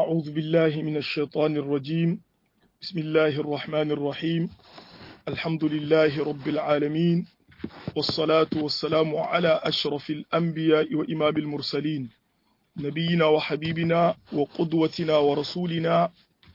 أعوذ بالله من الشيطان الرجيم. بسم الله الرحمن الرحيم. الحمد لله رب العالمين، والصلاة والسلام على أشرف الأنبياء وإمام المرسلين، نبينا وحبيبنا وقدوتنا ورسولنا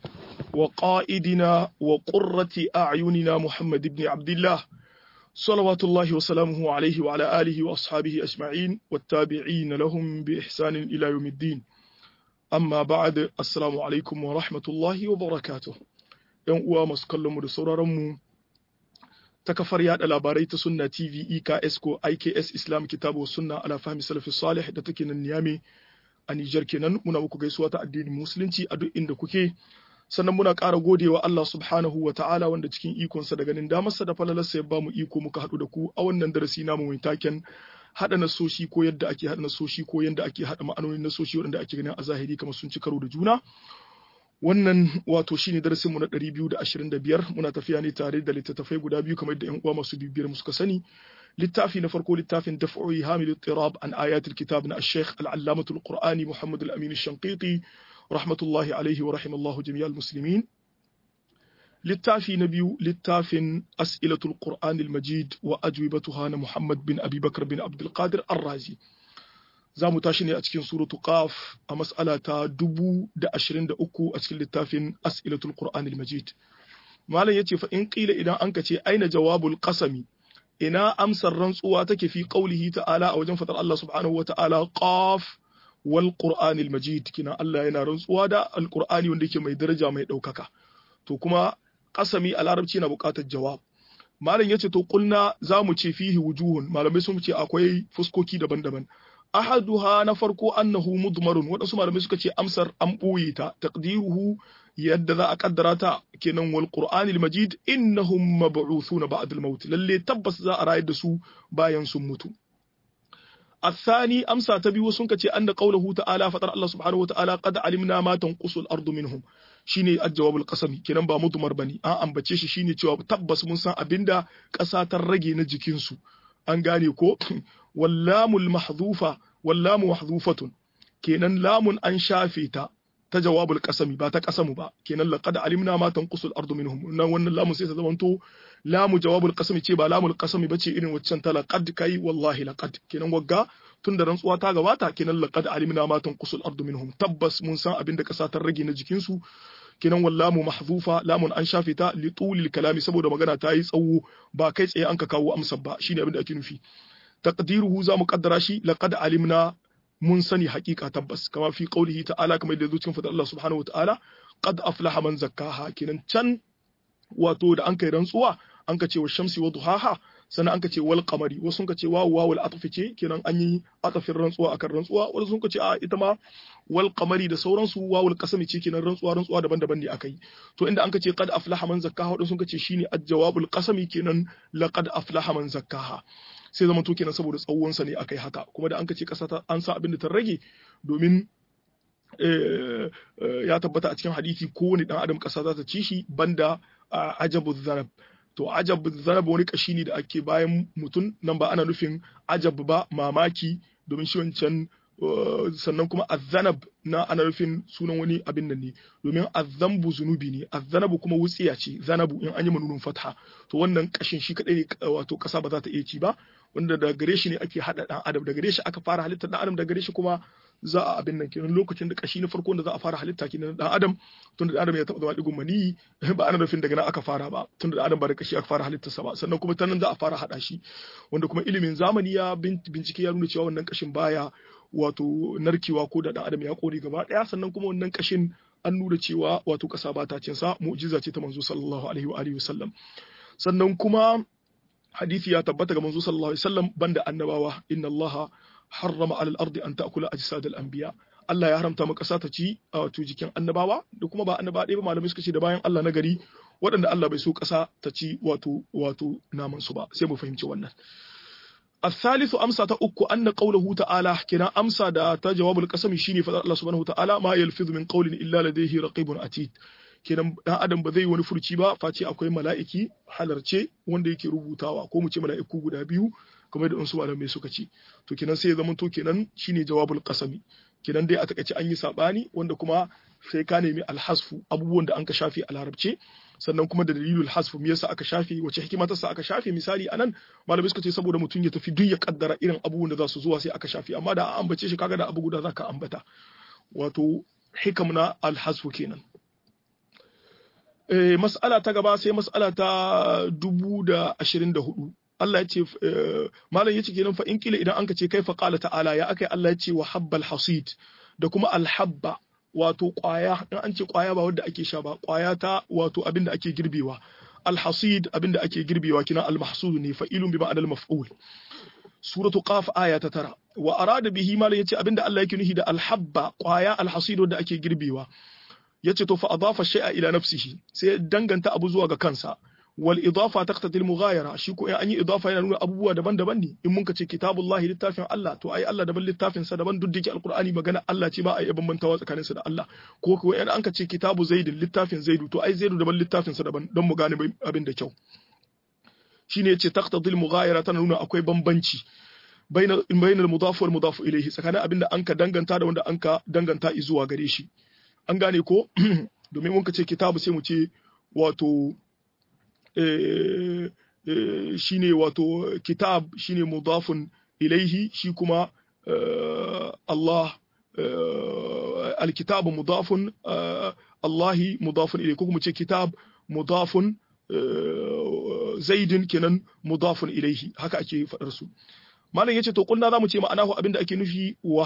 وقائدنا وقرة أعيننا محمد بن عبد الله، صلوات الله وسلامه عليه وعلى آله وأصحابه أجمعين والتابعين لهم بإحسان إلى يوم الدين. Amma ba'ad, assalamu alaikum wa rahmatullahi wa barakatuh. ‘Yan uwa masu kallonmu da sauraronmu ta kafar yada labarai ta Sunna TV, EKS ko IKS Islam Kitabu Sunna ala fahmi salafi salih da take nan Niyame a Nijar kenan, muna muku gaisuwa ta addinin Musulunci a duk inda kuke. Sannan muna ƙara godewa Allah subhanahu wa ta'ala wanda cikin ikonsa da ganin damarsa da falalarsa ya bamu iko muka haɗu da ku a wannan darasi namu mai taken haɗa nasoshi ko yadda ake haɗa nasoshi ko yadda ake haɗa ma'anonin nasoshi waɗanda ake ganin a zahiri kamar sun ci karo da juna. Wannan wato shine darasin mu na 225. Muna tafiya ne tare da littattafai guda biyu kamar da ƴan uwa masu bibiyar mu suka sani. Littafi na farko littafin Daf'u Ihamil Ittirab an Ayatul Kitab na Sheikh Al-Allamatul Qur'ani Muhammad Al-Amin Ash-Shanqiti rahmatullahi alaihi wa rahimallahu jami'al muslimin. Littafi na biyu littafin As'ilatul Qur'anil Majid wa ajwibatuha na Muhammad bin Abi Bakr bin Abdul Qadir Ar-Razi. Za mu tashi ne a cikin suratu Qaf a mas'ala ta 1023 a cikin littafin As'ilatul Qur'anil Majid. Malam yace fa in qila idan an kace aina jawabul qasami, ina amsar rantsuwa take fi qaulihi ta'ala a wajen fadar Allah subhanahu wa ta'ala Qaf wal Qur'anil Majid, kina Allah yana rantsuwa da Al-Qur'ani wanda yake mai daraja mai ɗaukaka. To kuma kasami a larabci na buƙatar jawab. Malam yace to kulna zamu ce fihi wujuhun, malamai sun ce akwai fuskoki daban-daban. Ahaduha na farko annahu mudmarun, wadansu malamai suka ce amsar an boye ta, taqdiruhu yadda za a kaddara ta kenan wal qur'anil majid innahum mab'uthuna ba'da al-maut, lalle tabbas za a rayar da su bayan sun mutu. الثاني أمسى تبي وسنك أن قوله تعالى فطر الله سبحانه وتعالى قد علمنا ما تنقص الأرض منهم shine الجواب القسمي kenan ba mudmar bane an ambace shi shine cewa tabbas mun san abinda ƙasa ta rage na jikin su an gane ko wallamul mahdhufa wallamu mahdhufatun kenan lamun an shafe ta jawabul qasami ba ta qasamu ba kenan laqad alimna ma tanqusul ardu minhum nan wannan lamun sai ta zamanto lamu jawabul qasami ce ba lamul qasami bace irin waccan ta laqad kai wallahi laqad kenan wagga tunda rantsuwa ta gabata kenan laqad alimna ma tanqusul ardu minhum tabbas mun san abinda kasa ta rage na jikin su kenan wallamu mahzufa lamun an shafe ta li tulil kalami saboda magana ta yi tsawo ba kai tsaye an ka kawo amsar ba shine abinda ake nufi taqdiruhu za mu kaddara shi laqad alimna mun sani haƙiƙa tabbas kama fi qaulihi ta'ala kamar da zuciyar fadar Allah subhanahu wataala qad aflaha man zakkaha kenan can wato da an kai rantsuwa an ka ce wa shamsi wa duhaha sannan an ka ce wal qamari wasu sun ka ce wawul atfi ce kenan an yi atafin rantsuwa akan rantsuwa wasu sun ka ce a ita ma wal qamari da sauransu wawul qasami ce kenan rantsuwa daban-daban ne akai to inda an ka ce qad aflaha man zakkaha wasu sun ka ce shine ajwabul qasami kenan laqad aflaha man zakkaha sai zama to kenan saboda tsawonsa ne akai haka kuma da an kace kasa ta an sa abin da ta rage domin ya tabbata a cikin hadisi kowane dan adam kasa za ta ci shi banda ajabu zanab to ajabu zanab wani kashi ne da ake bayan mutum nan ba ana nufin ajab ba mamaki domin shi wancan sannan kuma azanab na ana nufin sunan wani abin nan ne domin azambu zunubi ne azanabu kuma wutsiya ce zanabu in an yi manunun fatha to wannan kashin shi kadai ne wato kasa ba za ta iya ci ba wanda da gare shi ne ake hada dan adam da gare shi aka fara halitta dan adam da gare shi kuma za a abin nan kenan lokacin da kashi na farko da za a fara halitta kenan dan adam tunda dan adam ya taba zama digun mani ba ana nufin daga nan aka fara ba tunda dan adam ba da kashi aka fara halittarsa ba sannan kuma ta nan za a fara hada shi wanda kuma ilimin zamani ya bincike ya nuna cewa wannan kashin baya wato narkewa ko da dan adam ya kore gaba daya sannan kuma wannan kashin an nuna cewa wato kasa ba ta cin sa mu'jiza ce ta manzo sallallahu alaihi wa alihi wasallam sannan kuma hadisi ya tabbata ga manzo sallallahu alaihi wasallam banda annabawa inna allaha harrama alal ardi an ta'kula ajsad al anbiya Allah ya haramta mu kasa ta ci wato jikin annabawa da kuma ba annaba ɗaya ba malamai suka ce da bayan Allah na gari waɗanda Allah bai so kasa ta ci wato naman su ba sai mu fahimci wannan الثالث أمسى تأكو أن قوله تعالى كنا أمسى دا تجواب القسم شيني فضل الله سبحانه وتعالى ما يلفظ من قول إلا لديه رقيب عتيد kenan dan adam ba zai wani furci ba face akwai mala'iki halarce wanda yake rubutawa ko mu ce mala'iku guda biyu kamar da unsu malamai suka ce to kenan sai ya zama to kenan shine jawabul qasami kenan dai a takaice an yi sabani wanda kuma sai ka nemi alhasfu abubuwan da an ka shafe a larabce sannan kuma da dalilul hasfu me yasa aka shafe wace hikima ta sa aka shafe misali anan malamai suka ce saboda mutum ya tafi duk ya kaddara irin abubuwan da za su zuwa sai aka shafe amma da an ambace shi kaga da abu guda zaka ambata wato hikam na alhasfu kenan mas'ala ta gaba sai mas'ala ta 2024 Allah ya ce malam yace kenan fa in kila idan anka ce kaifa qala ta'ala ya akai Allah ya ce wa habbal hasid da kuma alhabba wato kwaya in an ce kwaya ba wanda ake sha ba kwaya ta wato abinda ake girbewa alhasid abinda ake girbewa kina almahsud ne fa'ilun bi ma'anal maf'ul suratu qaf aya ta 9 wa arada bihi malam yace abinda Allah yake nufi da alhabba kwaya alhasid wanda ake girbewa yace to fa adafa shay'a ila nafsihi sai danganta abu zuwa ga kansa wal idafa taqtadi al mughayara shi ko an yi idafa yana nuna abubuwa daban-daban ne in mun ka ce kitabullahi littafin Allah to ai Allah daban littafin sa daban duk dake alqur'ani magana Allah ce ba ai bambantawa tsakanin sa da Allah ko ko in an ka ce kitabu zaidin littafin zaidu to ai zaidu daban littafin sa daban don mu gane abin da kyau shine yace taqtadi al mughayara tana nuna akwai bambanci bainal mudaf wal mudaf ilayhi tsakanin abinda an ka danganta da wanda an ka danganta zuwa gare shi an gane ko domin mun ka ce kitabu sai mu ce wato shine wato kitab shine mudafun ilaihi shi kuma Allah alkitabu mudafun Allahi mudafun ilaihi ko kuma ce kitab mudafun zaidin kenan mudafun ilaihi haka ake fadar su malam yace to kunna zamu ce ma'anahu abinda ake nufi wa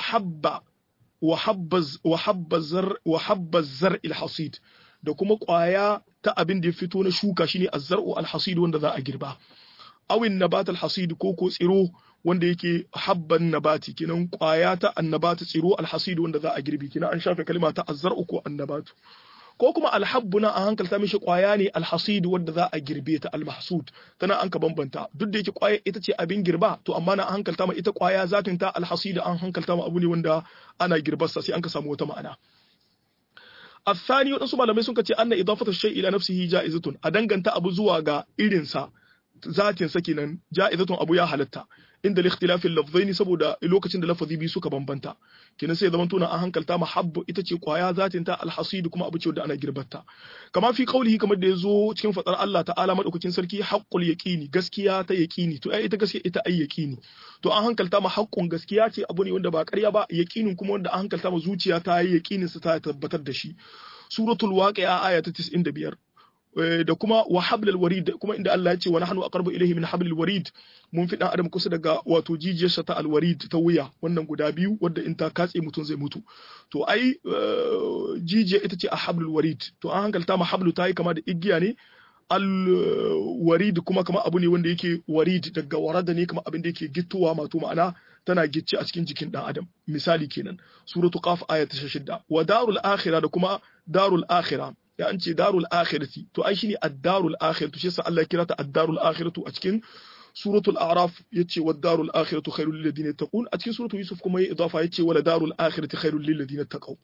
habba zar ilhasid da kuma ƙwaya ta abin da ya fito na shuka shine azzar'u alhasid wanda za a girba awin nabat alhasid ko tsiro wanda yake habban nabati kinan ƙwaya ta annabat tsiro alhasid wanda za a girbi kinan an shafe kalma ta azzar'u ko annabatu ko kuma alhabbuna an hankalta mishi ƙwaya ne alhasid wanda za a girbe ta almahsud tana an ka bambanta duk da yake ƙwaya ita ce abin girba to amma na an hankalta ma ita ƙwaya zatin ta alhasid an hankalta ma abu ne wanda ana girbarsa sai an ka samu wata ma'ana الثاني wadansu malamai sun ce anna idafatu shay ila nafsihi ja'izatun a danganta abu zuwa ga irin sa zatin sa kenan ja'izatun abu ya halatta inda al-ikhtilaf al-lafzaini saboda lokacin da lafazi biyu suka bambanta kenan sai zaman tuna an hankalta mahabbu ita ce kwaya zatin ta al-hasid kuma abu ce da ana girbarta kama fi qaulihi kamar da yazo cikin fadar Allah ta'ala madaukakin sarki haqqul yaqini gaskiya ta yaqini to ai ita gaskiya ita ai yaqini to an hankalta ma haqqun gaskiya ce abu ne wanda ba ƙarya ba yaqinin kuma wanda an hankalta ma zuciya ta yi yaqinin sa ta tabbatar da shi suratul waqi'a aya ta 95 da kuma wa hablul warid kuma inda Allah ya ce wa nahnu aqrabu ilayhi min hablil warid mun fi dan adam kusa daga wato jijiyarsa ta alwarid ta wuya wannan guda biyu wanda in ta katse mutun zai mutu to ai jijiya ita ce a hablul warid to an hankalta ma hablu ta yi kama da igiya ne alwarid kuma kama abu ne wanda yake warid daga warada ne kama abin da yake gittuwa mato ma'ana tana gicce a cikin jikin dan adam misali kenan suratu qaf aya ta 6 wa darul akhirah da kuma darul akhirah ya an ce darul akhirati to ai shine ad-darul akhiratu shi yasa Allah ya kira ta ad-darul akhiratu a cikin suratul a'raf yace wad-darul akhiratu khairul lil ladina taqun a cikin suratul yusuf kuma ya idafa yace wala darul akhirati khairul lil ladina taqaw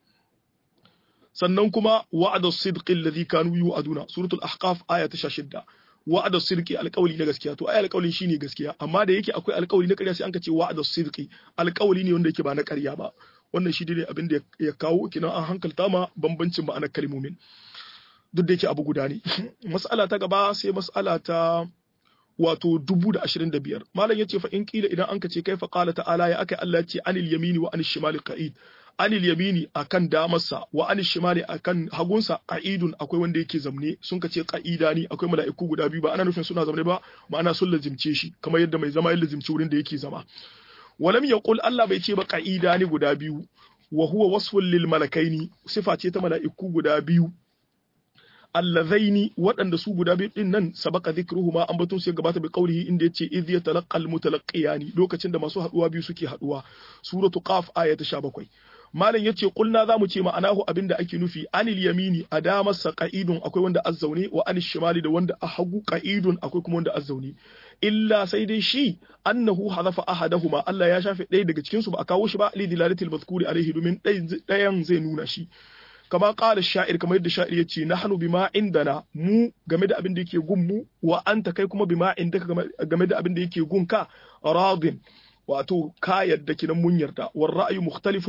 sannan kuma wa'ada as-sidqi alladhi kanu yu'aduna suratul ahqaf aya ta 16 wa'ada as-sidqi alqawli na gaskiya to ai alqawli shine gaskiya amma da yake akwai alqawli na ƙarya sai an ka ce wa'ada as-sidqi alqawli ne wanda yake ba na ƙarya ba wannan shi ne abin da ya kawo kina an hankalta ma bambancin ma'anar kalmomin duk da yake abu guda ne mas'ala ta gaba sai mas'ala ta wato 2025 malam yace fa in kila idan anka ce kaifa qala ta'ala ya akai Allah yace anil yamini wa anil shimali qa'id anil yamini akan damarsa wa anil shimali akan hagunsa qa'idun akwai wanda yake zamne sun kace qa'ida ne akwai mala'iku guda biyu ba ana nufin suna zamne ba ma'ana sun lazimce shi kamar yadda mai zama ya lazimci wurin da yake zama walam yaqul Allah bai ce ba qa'ida ne guda biyu wa huwa wasfun lil malakaini sifa ce ta mala'iku guda biyu allazaini waɗanda su guda biyu din nan sabaka dhikruhuma an batun sai gabata bi qawlihi inda yace idh yatalaqal mutalaqiyani lokacin da masu haduwa biyu suke haduwa suratu qaf aya ta 17 malam yace kulna zamu ce ma'anahu abinda ake nufi anil yamini adamas qa'idun akwai wanda azzauni wa anil shimali da wanda a hagu qa'idun akwai kuma wanda azzauni illa sai dai shi annahu hadafa ahadahuma Allah ya shafe ɗaya daga cikin su ba a kawo shi ba li dilalatil mazkuri alaihi domin ɗayan zai nuna shi kama qala sha'ir kamar yadda sha'ir yace nahnu bima indana mu game da abin da yake gun mu wa anta kai kuma bima indaka game da abin da yake gun ka radin wato ka yadda kinan mun yarda war ra'yu mukhtalifun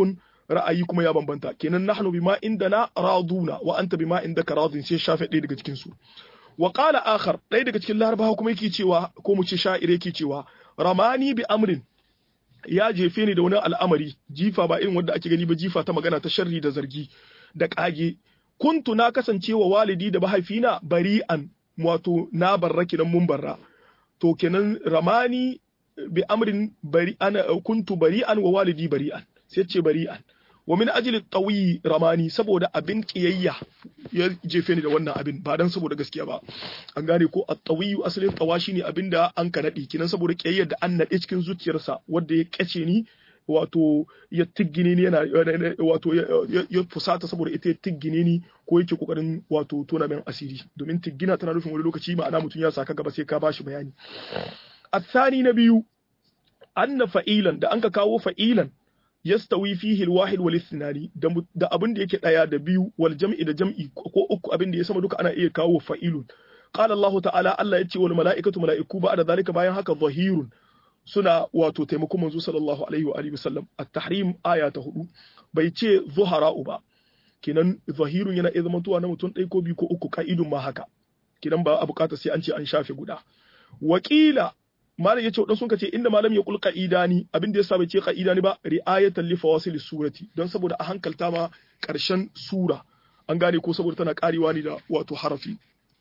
ra'ayi kuma ya bambanta kenan nahnu bima indana raduna wa anta bima indaka radin sai shafe ɗaya daga cikin su wa qala akhar ɗaya daga cikin larabawa kuma yake cewa ko mu ce sha'ire yake cewa ramani bi amrin ya jefe ni da wani al'amari jifa ba irin wanda ake gani ba jifa ta magana ta sharri da zargi da kage kuntu na kasance wa walidi da mahaifina bari'an wato na barraki nan mun barra to kenan ramani bi amrin bari'an kuntu bari'an wa walidi bari'an sai ce bari'an wa min ajli tawi ramani saboda abin kiyayya ya jefe ni da wannan abin ba dan saboda gaskiya ba an gane ko at-tawi asalin tawa shine abinda an ka nadi kinan saboda kiyayyar da an nade cikin zuciyarsa wanda ya kace ni wato ya tiggine ni yana wato ya fusata saboda ita ya tiggine ni ko yake kokarin wato tona min asiri domin tiggina tana nufin wani lokaci ma'ana mutum ya saka gaba sai ka bashi bayani athani na biyu anna fa'ilan da anka kawo fa'ilan yastawi fihi alwahid wal ithnani da abin da yake daya da biyu wal jam'i da jam'i ko uku abin da ya sama duka ana iya kawo fa'ilun qala Allah ta'ala Allah yace wal mala'ikatu mala'iku ba da zalika bayan haka zahirun suna wato taimakon manzo sallallahu alaihi wa alihi wasallam at-tahrim aya ta 4 bai ce zuhara'u ba kinan zahirun yana iya zamantowa na mutum ɗaya ko biyu ko uku ka'idun ma haka kinan ba a bukata sai an ce an shafe guda wakila malam yace wadan sun kace inda malam ya kulka idani abin da yasa bai ce qaidani ba ri'ayatan li fawasil surati don saboda a hankalta ma karshen sura an gane ko saboda tana karewa ne da wato harafi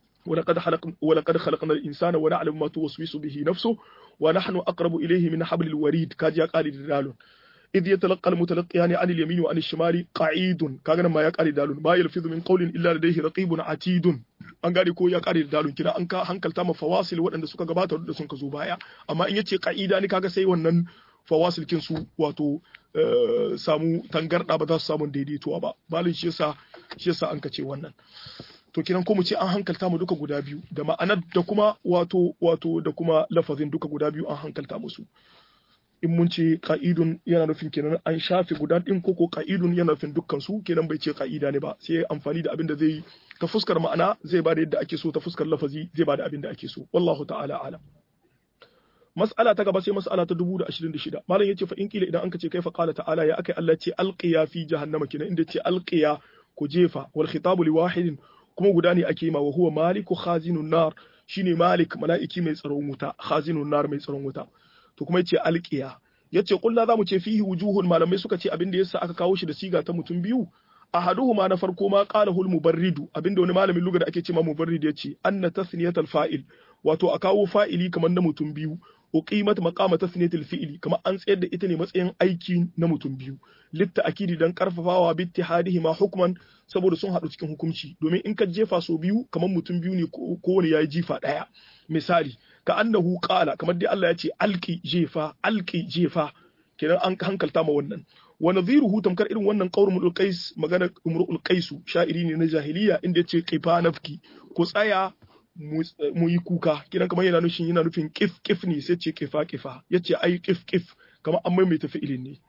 ولقد خلقنا الإنسان ونعلم ما توسوس به نفسه ونحن أقرب إليه من حبل الوريد كاجي قال دالون إذ يتلقى المتلقيان عن اليمين وعن الشمال قعيد كاغنا ما يقال دالون ما يلفظ من قول إلا لديه رقيب عتيد an gane ko ya kare da dalun kina an ka hankalta ma fawasil waɗanda suka gabata da sun ka zo baya amma in yace ka'ida ne kaga sai wannan fawasil kin su wato samu tangarda ba za su samu daidaituwa ba balin shi yasa an ka ce wannan to kinan ko mu ce an hankalta mu duka guda biyu da ma'anar da kuma wato da kuma lafazin duka guda biyu an hankalta musu in mun ce ka'idun yana nufin kenan an shafe guda din ko ka'idun yana nufin dukkan su kenan bai ce ka'ida ne ba sai amfani da abin da zai ta fuskar ma'ana zai bada yadda ake so ta fuskar lafazi zai bada abin da ake so wallahu ta'ala alam mas'ala ta gaba sai mas'ala ta 2026 malam yace fa in kila idan an ka ce kaifa qala ta'ala ya akai Allah ce alqiya fi jahannama kenan inda ce alqiya ku jefa wal khitabu li wahidin kuma guda ne ake ma wa huwa maliku khazinun nar shine malik mala'iki mai tsaron wuta khazinun nar mai tsaron wuta to kuma yace alqiya yace kullu zamu ce fihi wujuhun malamai suka ce abinda yasa aka kawo shi da siga ta mutum biyu ahaduhuma na farko ma qalahu al-mubarridu abinda wani malamin lugha da ake cewa mubarrid yace anna tasniyatal fa'il wato a kawo fa'ili kamar na mutum biyu uqimat maqama tasniyatil fi'li kamar an tsayar da ita ne matsayin aiki na mutum biyu litta akidi dan karfafawa bi ittihadihi ma hukman saboda sun hadu cikin hukunci domin in ka jefa so biyu kamar mutum biyu ne ko wani yayi jifa daya misali ka annahu qala kamar dai Allah ya ce alqi jefa kenan an hankalta ma wannan wa nadhiruhu tamkar irin wannan qaulul qais magana umrul qais sha'iri ne na jahiliya inda yace qifa nafki ku tsaya mu yi kuka kiran kamar yana nufin kif ne sai ce kifa yace ai kif kamar an maimaita fi'ilin ne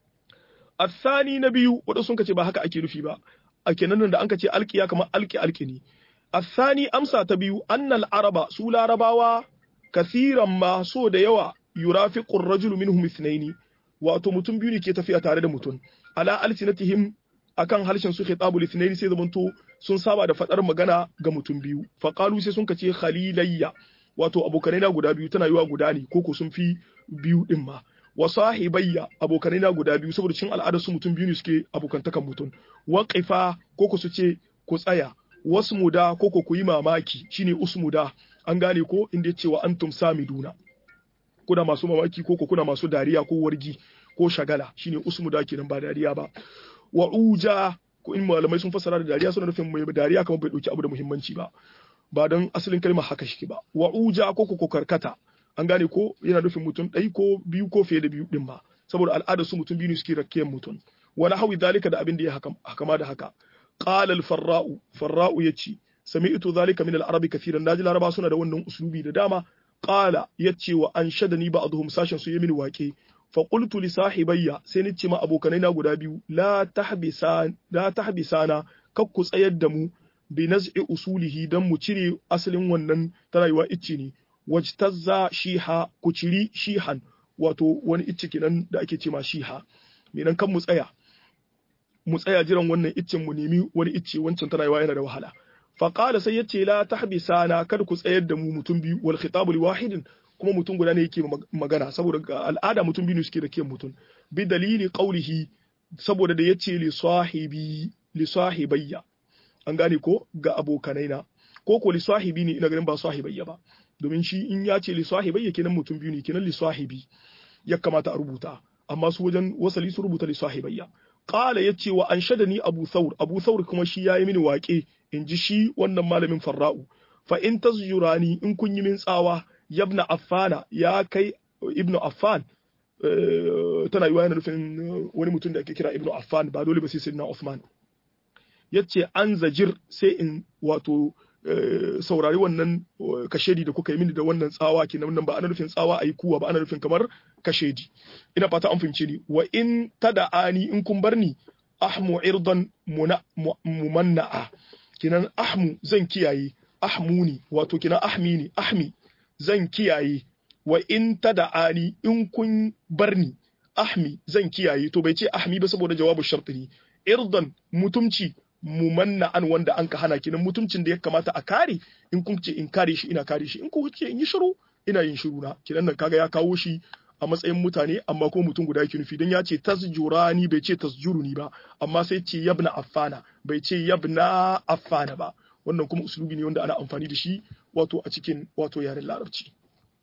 asani na biyu wanda sun kace ba haka ake nufi ba a kenan da an kace alqiya kamar alqi ne asani amsa ta biyu annal araba su larabawa kasiran ma so da yawa yurafiqu ar-rajulu minhum ithnaini wato mutum biyu ne ke tafiya tare da mutum ala alsinatihim akan harshen su khitabul ithnaini sai zamanto sun saba da fadar magana ga mutum biyu faqalu sai sun kace khalilayya wato abokanai na guda biyu tana yiwa guda ne koko sun fi biyu din ma wa sahibayya abokanai na guda biyu saboda cin al'adar su mutum biyu ne suke abokantakan mutum waqifa koko su ce ku tsaya wasmuda koko ku yi mamaki shine usmuda an gane ko inda yace wa antum samiduna kuna masu mamaki koko kuna masu dariya ko wargi ko shagala shine usmuda kenan ba dariya ba wa uja ko in malamai sun fassara da dariya suna nufin mai dariya kamar bai dauki abu da muhimmanci ba don asalin kalmar haka shi ba wa uja ko ko karkata an gane ko yana nufin mutum ɗai ko biyu ko fiye da biyu din ba saboda al'adar su mutum biyu ne suke rakkiyar mutum wala hawi zalika da abin da ya hakama da haka qala al-farra'u yace sami'tu zalika min al-arabi kathiran naji laraba suna da wannan uslubi da dama qala yace wa anshadani ba'dhum sashin su yamin waƙe fa qultu li sahibayya sai ni ce ma abokanai na guda biyu la tahbisana kakku tsayar da mu bi naz'i usulihi dan mu cire asalin wannan ta rayuwa icce ne wajtazza shiha ku ciri shihan wato wani icce kenan da ake ce ma shiha menan kan mu tsaya mu tsaya jiran wannan iccen mu nemi wani icce wancan tana yawa yana da wahala fa qala sai yace la tahbisana kada ku tsayar da mu mutum biyu wal khitabu li wahidin kuma mutum guda ne yake magana saboda al'ada mutum biyu suke da kiyan mutum bi dalili qawlihi saboda da yace li sahibayya an gane ko ga abokanaina ko li sahibi ne ina ganin ba sahibayya ba domin shi in ya ce li sahibayya kenan mutum biyu ne kenan li sahibi ya kamata a rubuta amma su wajen wasali su rubuta li sahibayya qala yace wa anshadani abu thawr kuma shi yayi mini waƙe in ji shi wannan malamin farra'u fa in tasjurani in kun yi min tsawa yabna affana ya kai ibnu affan tana yi yana nufin wani mutum da ake kira ibnu affan ba dole ba sai sayyidina Uthman yace an zajir sai in wato saurari wannan kashedi da kuka yi mini da wannan tsawa kenan nan ba ana nufin tsawa ayi kuwa ba ana nufin kamar kashedi ina fata an fahimce ni wa in tada'ani in kun bar ni ahmu irdan mumanna'a kenan ahmu zan kiyaye ahmuni wato kenan ahmi zan kiyaye wa in tada'ani in kun bar ni ahmi zan kiyaye to bai ce ahmi ba saboda jawabu sharti ne irdan mutumci mumanna'an wanda an ka hana kenan mutumcin da ya kamata a kare in kun ce in kare shi ina kare shi in kun ce in yi shiru ina yin shiru na kenan nan kaga ya kawo shi a matsayin mutane amma kuma mutum guda yake nufi dan ya ce tasjurani bai ce tasjuruni ba amma sai ce yabna affana bai ce yabna affana ba wannan kuma usulubi ne wanda ana amfani da shi wato a cikin wato yaren larabci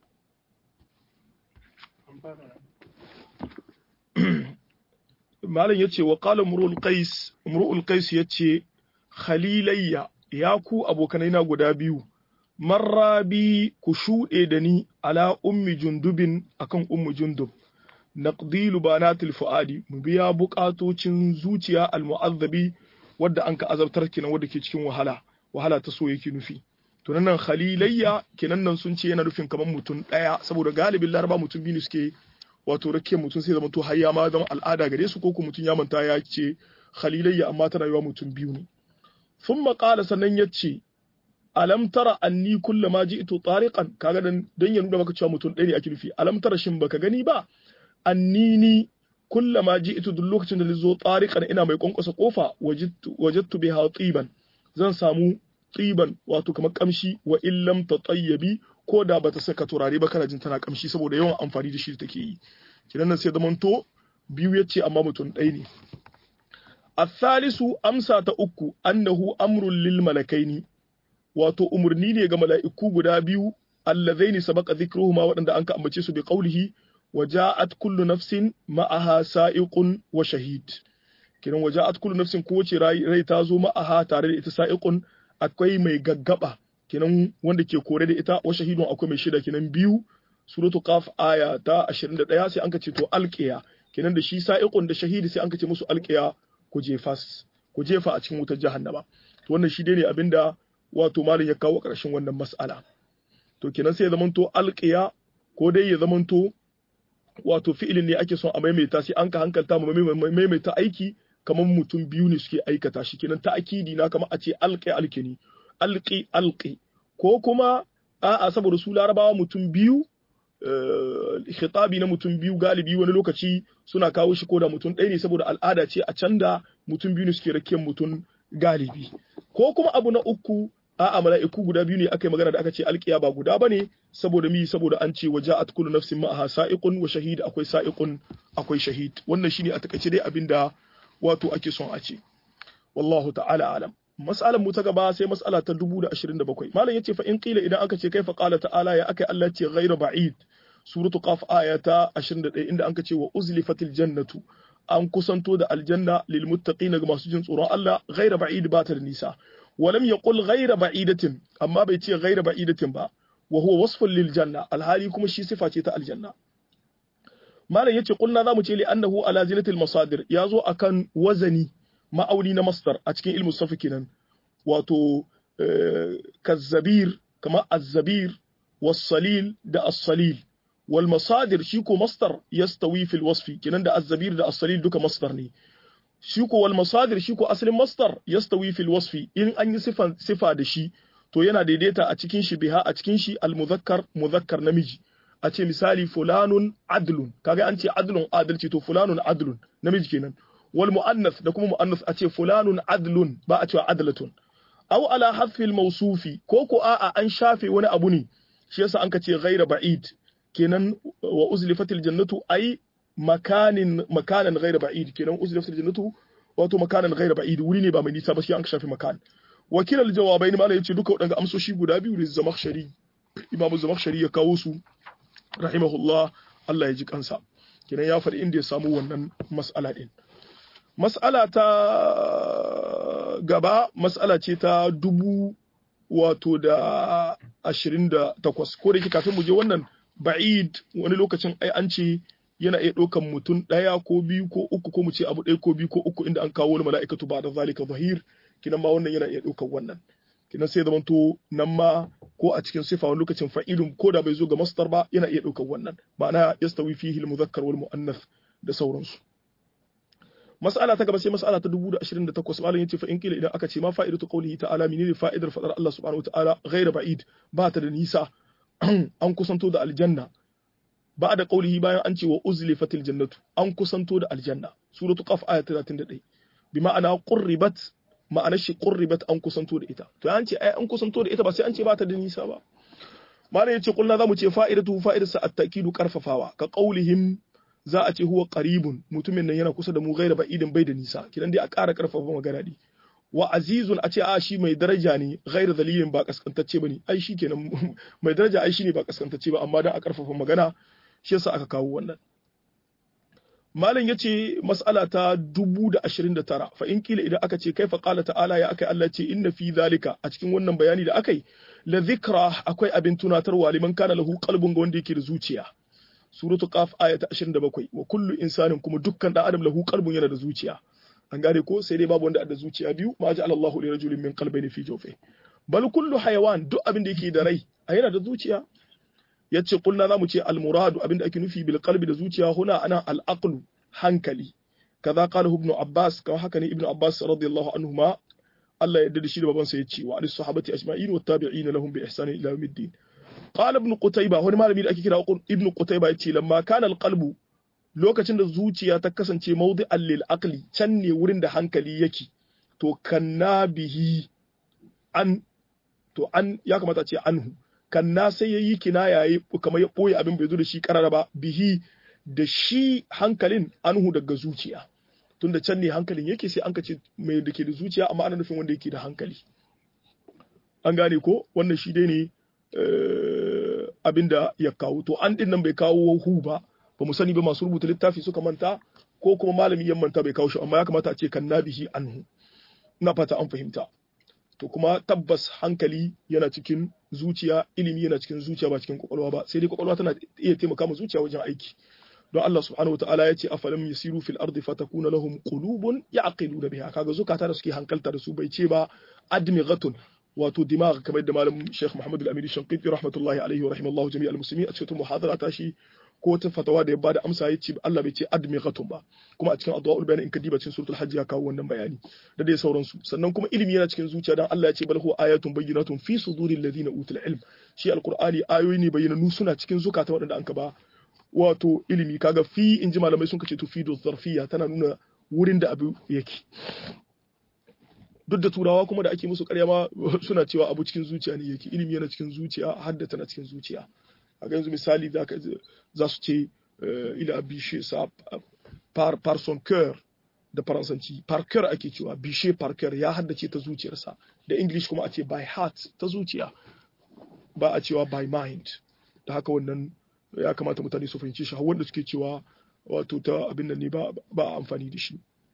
malam yace wa qala imru'ul qais yace khalilayya ya ku abokanai na guda biyu marrabi ku shude da ni ala ummi jundubin akan ummu jundub naqdilu banatil fuadi mu biya buƙatocin zuciya almu'azzabi wadda anka azabtar kenan wadda ke cikin wahala ta so yake nufi to nan khalilayya kenan nan sun ce yana nufin kamar mutum daya saboda galibin laraba mutum biyu suke wato rakiyar mutum sai zama to har ya ma zama al'ada gare su ko kuma mutum ya manta ya ce khalilayya amma tana yiwa mutum biyu ne thumma qala sannan yace alam tara anni kullama ji'tu tariqan kaga dan ya nuna maka cewa mutum ɗaya ne ake nufi alam tara shin baka gani ba annini kullama ji'tu duk lokacin da nazo tariqan ina mai kwankwasa kofa wajadtu biha tiban zan samu tiban wato kamar kamshi wa illam tatayyabi ko da bata saka turare ba kana jin tana kamshi saboda yawan amfani da shi da take yi kinan nan sai zamanto biyu yace amma mutum ɗaya ne athalisu amsa ta uku annahu amrun lil malakaini wato umurni ne ga mala'iku guda biyu allazaini sabaqa dhikruhuma wadanda anka ambace su bi qawlihi waja'at kullu nafsin ma'aha sa'iqun wa shahid kinan waja'at kullu nafsin kowace rai ta zo ma'aha tare da ita sa'iqun akwai mai gaggaba kinan wanda ke kore da ita wa shahidun akwai mai shida kinan biyu suratu qaf aya ta 21 sai anka ce to alqiya kinan da shi sa'iqun da shahidi sai anka ce musu alqiya ku jefa a cikin wutar jahannama to wannan shi dai ne abinda wato malin ya kawo ƙarshen wannan mas'ala to kenan sai ya zamanto alqiya ko dai ya zamanto wato fi'ilin ne ake son a maimaita sai an ka hankalta mu maimaita aiki kamar mutum biyu ne suke aikata shi kenan ta'kidi na kamar a ce alqi alkini alqi ko kuma a'a saboda su larabawa mutum biyu khitabi na mutum biyu galibi wani lokaci suna kawo shi ko da mutum ɗaya ne saboda al'ada ce a can da mutum biyu ne suke rakiyar mutum galibi ko kuma abu na uku a'a mala'iku guda biyu ne aka yi magana da aka ce alƙiya ba guda bane saboda saboda an ce waja'at kullu nafsin ma'aha sa'iqun wa shahid akwai sa'iqun akwai shahid wannan shine a takaice dai abinda wato ake son a ce wallahu ta'ala alam mas'alan mu ta gaba sai mas'ala ta 1027 malam yace fa in qila idan aka ce kaifa qala ta'ala ya aka Allah ce ghayra ba'id suratu qaf ayata 21 inda anka ce wa uzlifatil jannatu an kusanto da aljanna lil muttaqin ga masu jin tsoron Allah ghayra ba'id ba ta da nisa walam yaqul ghayra ba'idatin amma bai ce ghayra ba'idatin ba wa huwa wasfun lil janna alhali kuma shi sifa ce ta aljanna malam yace kulna zamu ce li annahu ala zinatil masadir yazo akan wazani ma'auni na masdar a cikin ilmu safi kenan wato kazzabir kama azzabir was-salil da as-salil wal masadir shi ko masdar yastawi fil wasfi kenan da azzabir da as-salil duka masdar ne shi ko wal masadir shi ko asalin masdar yastawi fil wasfi in an yi sifa da shi to yana daidaita a cikin shi biha a cikin shi al muzakkar namiji a ce misali fulanun adlun kaga an ce adlun adalci to fulanun adlun namiji kenan wal mu'annath da kuma mu'annath a ce fulanun adlun ba a cewa adlatun aw ala hadfi al mawsufi ko ko a'a an shafe wani abu ne shi yasa an ka ce ghayra ba'id kenan wa uzlifatil jannatu ay makanan ghayra ba'id kenan uzlifatil jannatu wato makanan ghayra ba'id wuri ne ba mai nisa ba shi an ka shafe makan wakil al jawabain ma yace duka wadanga amsoshi guda biyu da Zamakhshari Imam Zamakhshari ya kawo su rahimahullah Allah ya ji kansa kenan ya faɗi inda ya samu wannan mas'ala din mas'ala ta gaba mas'ala ce ta 28 ko da yake kafin mu je wannan ba'id wani lokacin ai an ce yana iya ɗaukan mutum ɗaya ko biyu ko uku ko mu ce abu ɗaya ko biyu ko uku inda an kawo wani mala'ikatu ba da zalika zahir kinan ma wannan yana iya ɗaukan wannan kinan sai zamanto nan ma ko a cikin sifa wani lokacin fa'ilun ko da bai zo ga masdar ba yana iya ɗaukan wannan ma'ana yastawi fihi al-mudhakkar wal mu'annath da sauransu mas'ala ta gaba sai mas'ala ta 2028 malam yace fa in kila idan aka ce ma fa'idatu qawlihi ta'ala menene fa'idar fadar Allah subhanahu wa ta'ala ghayra ba'id ba ta da nisa an kusanto da aljanna ba da qawlihi bayan an ce wa uzlifatil jannatu an kusanto da aljanna suratu qaf aya 31 bi ma'ana qurribat ma'anar shi qurribat an kusanto da ita to an ce ai an kusanto da ita ba sai an ce ba ta da nisa ba malam yace kullu zamu ce fa'idarsa at-takidu karfafawa ka qawlihim za a ce huwa qaribun mutumin nan yana kusa da mu gaira ba'idin bai da nisa kidan dai a ƙara karfafa magana di wa azizun a ce a shi mai daraja ne gaira zalilin ba kaskantacce bane ai shi kenan mai daraja ai shine ba kaskantacce ba amma dan a karfafa magana shi yasa aka kawo wannan malam yace mas'ala ta 2029 fa in kila idan aka ce kaifa qala ta'ala ya akai Allah ce inna fi zalika a cikin wannan bayani da akai la dhikra akwai abin tunatarwa liman kana lahu qalbun ga wanda yake da zuciya suratu qaf aya ta 27 wa kullu insanin kuma dukkan dan adam lahu qalbun yana da zuciya an gane ko sai dai babu wanda da zuciya biyu ma ja'ala Allahu li rajulin min qalbayni fi jawfi bal kullu hayawan duk abin da yake da rai a yana da zuciya yace kullu zamu ce al muradu abin da ake nufi bil qalbi da zuciya huna ana al aqlu hankali kaza qala ibn abbas kawai haka ne ibn abbas radiyallahu anhuma Allah ya yarda da shi da babansa yace wa alis sahabati ajma'in wa tabi'in lahum bi ihsan ila yawmiddin qala ibn qutayba wani malami da ake kira ibn qutayba yace lamma kana al-qalbu lokacin da zuciya ta kasance mawdi'an lil aqli can ne wurin da hankali yake to kanna bihi an ya kamata ce anhu kanna sai yayi kinaya yayi kamar ya boye abin bai zo da shi karara ba bihi da shi hankalin anhu daga zuciya tunda can ne hankalin yake sai an ka ce mai da ke da zuciya amma ana nufin wanda yake da hankali an gane ko wannan shi dai ne abinda ya kawo to an din nan bai kawo hu ba mu sani ba masu rubuta littafi suka manta ko kuma malami ya manta bai kawo shi amma ya kamata a ce kan nabihi anhu ina fata an fahimta to kuma tabbas hankali yana cikin zuciya ilimi yana cikin zuciya ba cikin kwakwalwa ba sai dai kwakwalwa tana iya taimaka ma zuciya wajen aiki don Allah subhanahu wataala ya ce afalam yasiru fil ardi fatakuna lahum qulubun ya'qiluna biha kaga zukata da suke hankalta da su bai ce ba admighatun wato dimag kamar da malam Sheikh Muhammad Al-Amiri Shanqiti rahmatullahi alaihi wa rahimallahu jami'al muslimin a cikin muhadara ta shi ko ta fatawa da ya bada amsa ya ce Allah bai ce admighatun ba kuma a cikin adwaul bayan in kadiba cikin suratul hajj ya kawo wannan bayani da dai sauransu sannan kuma ilimi yana cikin zuciya dan Allah ya ce bal huwa ayatun bayyinatun fi suduril ladina utul ilm shi alqur'ani ayoyi ne bayyananu suna cikin zukata wadanda an ka ba wato ilimi kaga fi inji malamai sun kace tufidu zarfiyya tana nuna wurin da abu yake duk da turawa kuma da ake musu ƙarya ma suna cewa abu cikin zuciya ne yake ilimi yana cikin zuciya haddata na cikin zuciya a yanzu misali za su ce il a biché ça par son cœur da faransanci par cœur ake cewa biché par cœur ya haddace ta zuciyarsa da english kuma a ce by heart ta zuciya ba a cewa by mind da haka wannan ya kamata mutane su fahimci shi wanda suke cewa wato ta abin nan ne ba amfani da shi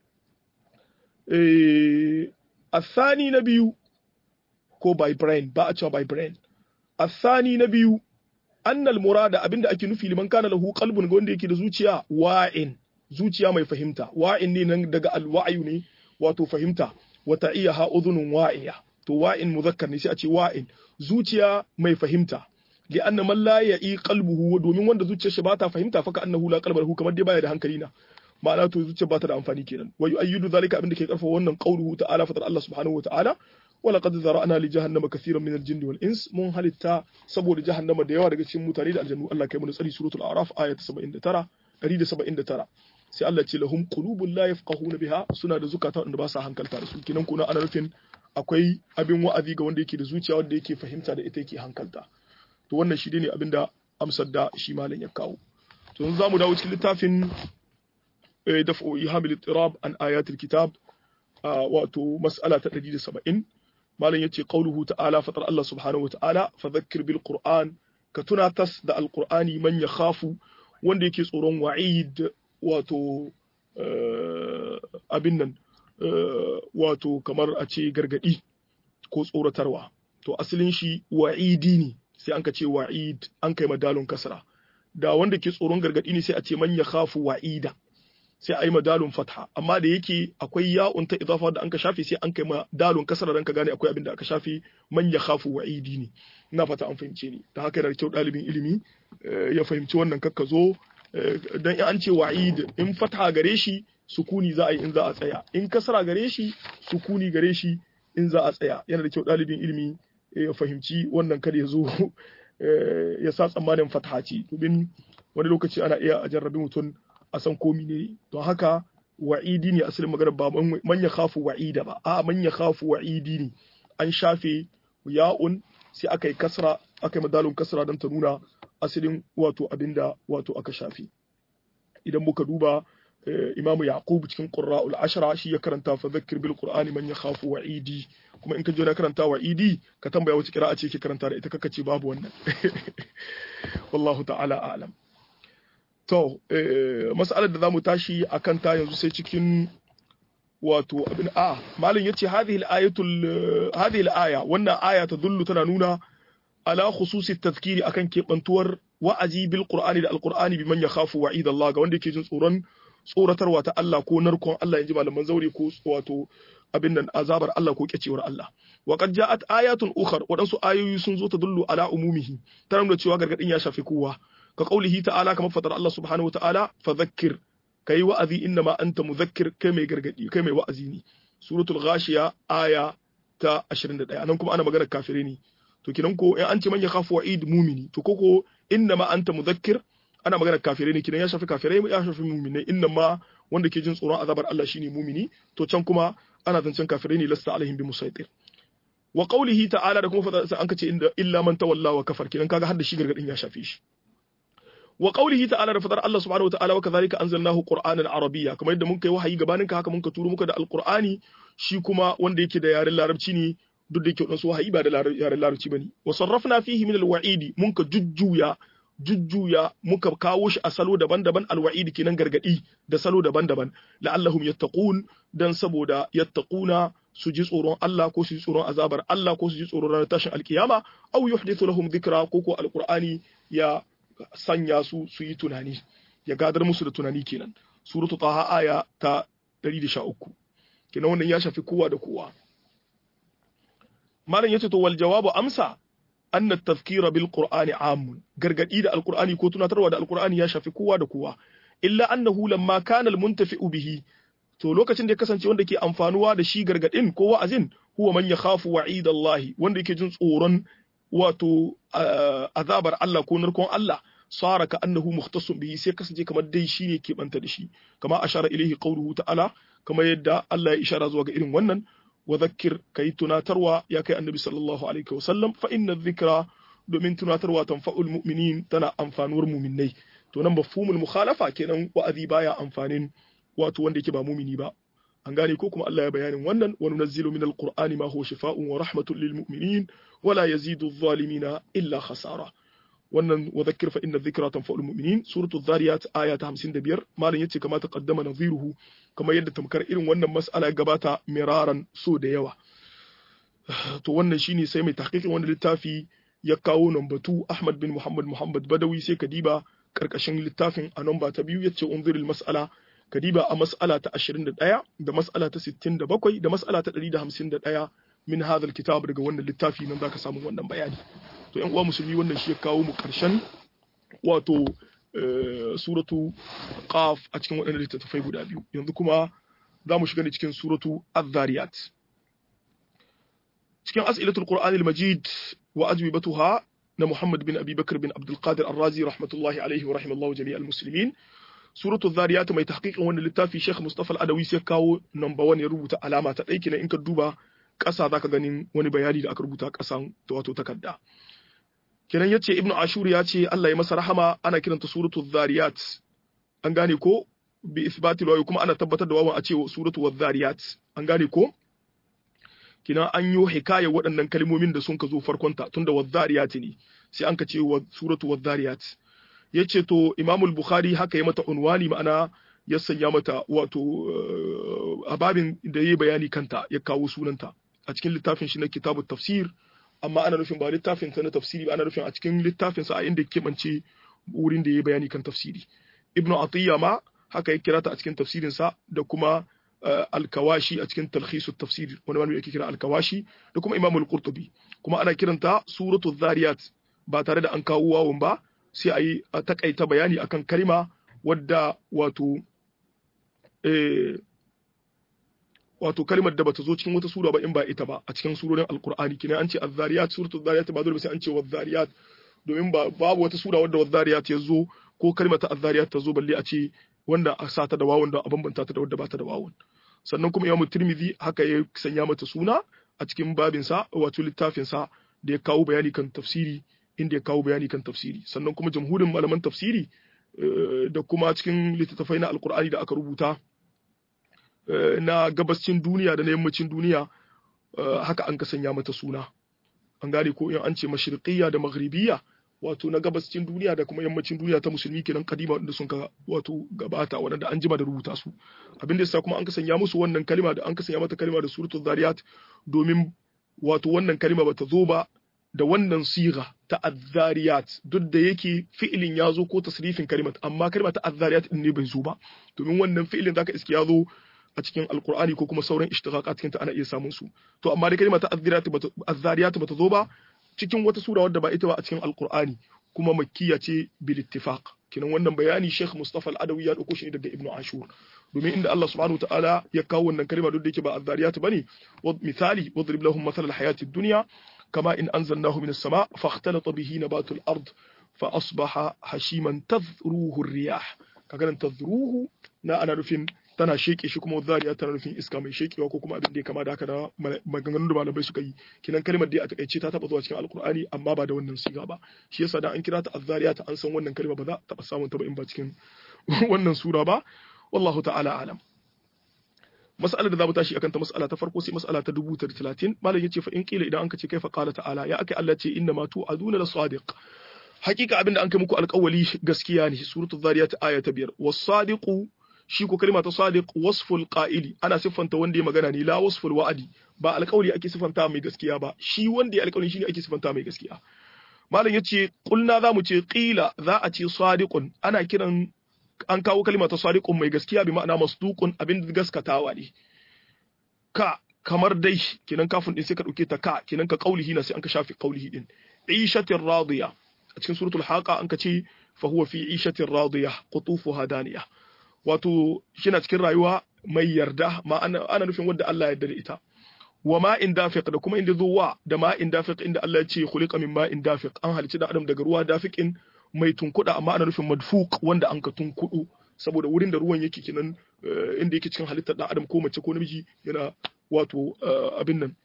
الثاني نبيو كو باي برين با اتشوا باي برين الثاني نبيو أن المراد abinda ake nufi liman kana lahu qalbun ga wanda yake da zuciya wa'in zuciya mai fahimta wa'in ne nan daga alwa'yu ne wato fahimta wa ta'iyaha udhunun wa'iya to wa'in muzakkar ne sai a ce wa'in zuciya mai fahimta li anna man la ya'i qalbuhu domin wanda zuciyar shi ba ta fahimta fa ka annahu la qalba lahu kamar dai baya da hankali na ma'ana to zuciya ba ta da amfani kenan wa yu'ayyidu zalika abinda ke karfafa wannan qauluhu ta'ala fatar Allah subhanahu wa ta'ala wa laqad zara'na li jahannama kaseeran min al-jinni wal ins mun halitta saboda jahannama da yawa daga cikin mutane da aljannu Allah kai mu tsari suratul a'raf ayat 79 179 sai Allah ce lahum qulubun la yafqahuna biha, suna da zukata wanda ba sa hankalta da su. Kinan kuna ana nufin akwai abin wa'azi ga wanda yake da zuciya wanda yake fahimta da ita yake hankalta. To wannan shi ne abinda amsar da shi malam ya kawo. To yanzu zamu dawo cikin littafin daf'u ihamil ittirab an ayatil kitab, wato mas'ala ta 170. malam yace qauluhu ta'ala, fatar Allah subhanahu wa ta'ala, fadhakkir bil qur'an, ka tunatas da alqur'ani man yakhafu, wanda yake tsoron wa'id, wato abin nan, wato kamar a ce gargadi ko tsoratarwa. To asalin shi wa'idi ne, sai an ka ce wa'id, an kai madalun kasra. Da wanda ke tsoron gargadi ne sai a ce man yakhafu wa'ida, sai a yi madalun fatha. Amma da yake akwai ya'un ta idafa da an ka shafe, sai an kai madalun kasra dan ka gane akwai abin da aka shafe, man yakhafu wa'idi ne. Ina fata an fahimce ni. Da haka yana da kyau ɗalibin ilimi ya fahimci wannan, kakka zo dan an ce wa'id, in fatha gare shi sukuni za a yi in za a tsaya, in kasra gare shi sukuni gare shi in za a tsaya. Yana da kyau ɗalibin ilimi ya fahimci wannan, kada ya zo ya sa tsammanin fatha ce, domin wani lokaci ana iya a jarrabi mutum a san komi ne. Don haka wa'idi ne asalin magana, ba man ya khafu wa'ida ba, a man ya khafu wa'idi ne, an shafe ya'un sai aka yi kasra, aka yi madalun kasra don ta nuna asalin wato abinda wato aka shafe. Idan muka duba Imam Yaqub cikin Qurra'ul Ashra, shi ya karanta fa dhakkir bil Qur'ani man yakhafu wa'idi, kuma in ka je na karanta wa'idi ka tambaya wace qira'a ce ke karanta da ita, kaka ce babu wannan. Wallahu ta'ala a'lam. To mas'alar da zamu tashi akan ta yanzu sai cikin wato abin malin yace hadhihi al-aya, wannan aya tadullu, tana nuna ala khususi tadhkiri, akan kebantuwar wa'azi bil Qur'ani da al-Qur'ani biman yakhafu wa'id Allah, ga wanda yake jin tsoratarwa ta Allah ko narkon Allah, yanzu malaman zaure, ko wato abin nan azabar Allah ko kyacewar Allah. Wa qad ja'at ayatun ukhar, wadansu ayoyi sun zo ta dullu ala umumihi, tana nuna cewa gargadin ya shafi kowa, ka qaulihi ta'ala, kamar fadar Allah subhanahu wa ta'ala, fadhakkir, kai wa'azi, innama anta mudhakkir, kai mai gargadi, kai mai wa'azi ne. Suratul Ghashiya aya ta 21. Nan kuma ana magana kafire ne. To kinan ko in an ce man yakhafu wa'id mumini, to koko innama anta mudhakkir ana magana kafirai ne, kinan ya shafi kafirai, ya shafi mu'minai. Innama wanda ke jin tsoron azabar Allah shine mumini, to can kuma ana zancen kafirai ne, lasta alaihim bi musaitir. Wa qawlihi ta'ala, da kuma fada an kace inda illa man tawalla wa kafar, kinan kaga har da shi gargadin ya shafe shi. Wa qawlihi ta'ala, da fadar Allah subhanahu wa ta'ala, wa kadhalika anzalnahu qur'anan arabiyya, kamar yadda mun kai wahayi gabanin ka haka mun ka turo muka da alqur'ani, shi kuma wanda yake da yaren larabci ne, duk da yake wadansu wahayi ba da yaren larabci bane. Wa sarrafna fihi min alwa'idi, mun ka jujjuya muka kawo shi a salo daban-daban, alwa'idi kenan gargadi da salo daban-daban, la'allahum yattaqun, dan saboda yattaquna su ji tsoron Allah, ko su ji tsoron azabar Allah, ko su ji tsoron ranar tashin alkiyama, aw yuhdithu lahum dhikra, ko alqur'ani ya sanya su yi tunani, ya gadar musu da tunani kenan. Suratu Taha aya ta 113. Kenan wannan ya shafi kowa da kowa. Malam yace to wal jawabu amsa anna at-tadhkira bil qur'ani amun, gargadi da alqur'ani ko tunatarwa da alqur'ani ya shafi kowa da kowa, illa annahu lamma kana al-muntafi'u bihi, to lokacin da ya kasance wanda ke amfanuwa da shi gargadin ko wa'azin, huwa man yakhafu wa'id Allah, wanda yake jin tsoron wato azabar Allah ko narkon Allah, sara ka annahu mukhtassun bihi, sai kasance kamar dai shine ke banta da shi, kama ashara ilaihi qawluhu ta'ala, kama yadda Allah ya ishara zuwa ga irin wannan, wa dhakkir, kai tunatarwa ya kai annabi sallallahu alaihi wasallam, fa inna dhikra, domin tunatarwa tanfa'ul mu'minin, tana amfanuwar mu'minai. To nan mafhumul mukhalafa kenan, wa'azi baya amfanin wato wanda yake ba mu'mini ba, an gane ko, kuma Allah ya bayanin wannan, wa nunazzilu minal qur'ani ma huwa shifaa'un wa rahmatun lil mu'minin wa la yazidu adh-dhalimina illa khasara. Wannan wa dhakkir fa inna dhikra tanfa'ul mu'minin, suratul dhariyat aya ta 55. malam yace kama ta qaddama nadhiruhu, kamar yadda tamkar irin wannan mas'ala ya gabata miraran so da yawa. To wannan shine sai mai tahqiqin wannan littafi ya kawo number 2, Ahmad bin Muhammad Badawi, sai kadiba karkashin littafin a number ta 2 yace unziril mas'ala, kadiba a mas'ala ta 21 da mas'ala ta 67 da mas'ala ta 151 min hadha alkitab, daga wannan littafi nan zaka samu wannan bayani. To ƴan uwa musulmi, wannan shi ya kawo mu karshen wato suratu Qaf a cikin waɗannan littattafai guda biyu. Yanzu kuma za mu shiga ne cikin suratu Az-Zariyat. Cikin as'ilatul Qur'an al-Majid wa ajwibatuha na Muhammad bin Abi Bakr bin Abdul Qadir Ar-Razi rahmatullahi alaihi wa rahimallahu jami'al muslimin. suratul zariyat mai tahqiqin wannan littafi Sheikh Mustafa Al-Adawi sai kawo number 1 ya rubuta alama ta ɗaya kenan in ka duba ƙasa zaka ganin wani bayani da aka rubuta ƙasan wato takarda kenan yace Ibn Ashur ya ce Allah ya masa rahama ana kiranta suratul zariyat an gane ko bi isbatil wawi kuma ana tabbatar da wawan a ce suratul wadhariyat an gane ko kina an yi hikaya waɗannan kalmomin da sun ka zo farkon ta tunda wadhariyat ne sai an ka ce suratul wadhariyat yace to Imam al-Bukhari haka ya mata unwani ma'ana ya sanya mata wato ababin da yayi bayani kanta ya kawo sunanta a cikin littafin shi na kitabut tafsir amma ana nufin ba littafin sa na tafsiri ba ana nufin a cikin littafin sa a inda yake bance wurin da yayi bayani kan tafsiri Ibn Atiyya ma haka ya kira ta a cikin tafsirin sa da kuma al-Kawashi a cikin talkhisut tafsir wani malami yake kira al-Kawashi da kuma Imam al-Qurtubi kuma ana kiranta suratul Zariyat ba tare da an kawo wawun ba sai a yi a takaita bayani akan kalma wadda wato kalmar da bata zo cikin wata sura ba in ba ita ba a cikin surorin alkur'ani kina an ce az-zariyat suratul zariyat ba dole sai an ce waz-zariyat domin babu wata sura wadda waz-zariyat ya zo ko kalmar ta az-zariyat ta zo balle a ce wanda a sa ta da wawun da a bambanta ta da wadda ba ta da wawun sannan kuma Imam Tirmidhi haka ya sanya mata suna a cikin babin sa wato littafin sa da ya kawo bayani kan tafsiri inda ya kawo bayani kan tafsiri sannan kuma jamhurin malaman tafsiri da kuma cikin littattafai na alkur'ani da aka rubuta na gabascin duniya da na yammacin duniya haka an ka sanya mata suna an gane ko in an ce mashriqiyya da maghribiyya wato na gabascin duniya da kuma yammacin duniya ta musulmi kenan kadima wanda sun ka wato gabata wanda an jima da rubuta su abin da yasa kuma an ka sanya musu wannan kalima da an ka sanya mata kalima da suratul zariyat domin wato wannan kalima bata zo ba da wannan siga ta azzariyat duk da yake fi'ilin ya zo ko tasrifin kalimat amma kalma ta azzariyat din ne bai zo ba domin wannan fi'ilin zaka iske ya zo a cikin alqur'ani ko kuma sauran ishtiqaqat cikin ta ana iya samun su to amma da kalma ta azzariyat bata zo ba cikin wata sura wadda ba ita ba a cikin alqur'ani kuma makkiya ce bil ittifaq kinan wannan bayani Sheikh Mustafa Al-Adawi ya dauko shi daga Ibn Ashur domin inda Allah subhanahu wataala ya kawo wannan kalma duk da yake ba azzariyat bane misali wadrib lahum mathal al-hayati ad-dunya كما إن أنزلناه من السماء فاختلط به نبات الأرض فأصبح هشيما تذروه الرياح كأن تذروه نا أنا نفين tana sheke shi kuma zariya tana nufin iska mai shekewa ko kuma abin da ya kama da haka da maganganun da malamai suka yi kinan kalmar da a takaice ta taba zuwa cikin alkur'ani amma ba da wannan siga ba shi yasa da an kira ta azzariya ta an san wannan kalma ba za ta taba samun ta ba in ba cikin wannan sura ba wallahu ta'ala alam mas'alar da za mu tashi akan ta mas'ala ta farko sai mas'ala ta 30 malam yace fa in kila idan anka ce kaifa qala ta'ala ya akai Allah ce inna ma tu'aduna lasadiq hakika abinda an kai muku alƙawali gaskiya ne suratul zariyat aya ta 5 was-sadiqu shi ko kalma ta sadiq wasful qa'ili ana siffanta wanda ya magana ne la wasful wa'adi ba alƙawali ake siffanta mai gaskiya ba shi wanda ya alƙawali shine ake siffanta mai gaskiya malam yace kulna za mu ce qila za a ce sadiqun ana kiran an kawo kalma ta sadiqun mai gaskiya bi ma'ana masduqun abin gaskatawa ne ka kamar dai kinan kafin din sai ka dauke ta ka kinan ka qaulihi na sai an ka shafi qaulihi din ishatir radiya a cikin suratul haqa an ka ce fa huwa fi ishatir radiya qutufuha daniya wato shina cikin rayuwa mai yarda ma ana nufin wanda Allah ya yarda da ita wa ma in dafiq da kuma inda zuwa da ma in dafiq inda Allah ya ce khuliqa min ma in dafiq an halice da adam daga ruwa dafiqin mai tunkuda amma ana nufin madfuq wanda an ka tunkudu saboda wurin da ruwan yake kinan inda yake cikin halittar dan adam ko mace ko namiji yana wato abin nan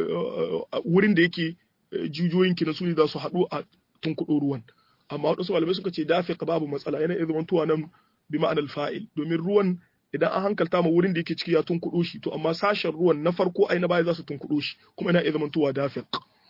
wurin da yake jijiyoyin kinan su ne za su haɗu a tunkudo ruwan amma wadansu malamai suka ce dafiq babu matsala yana iya zamantowa nan bi ma'anar fa'il domin ruwan idan an hankalta ma wurin da yake ciki ya tunkudo shi to amma sashen ruwan na farko ai na baya za su tunkudo shi kuma yana iya zamantowa dafiq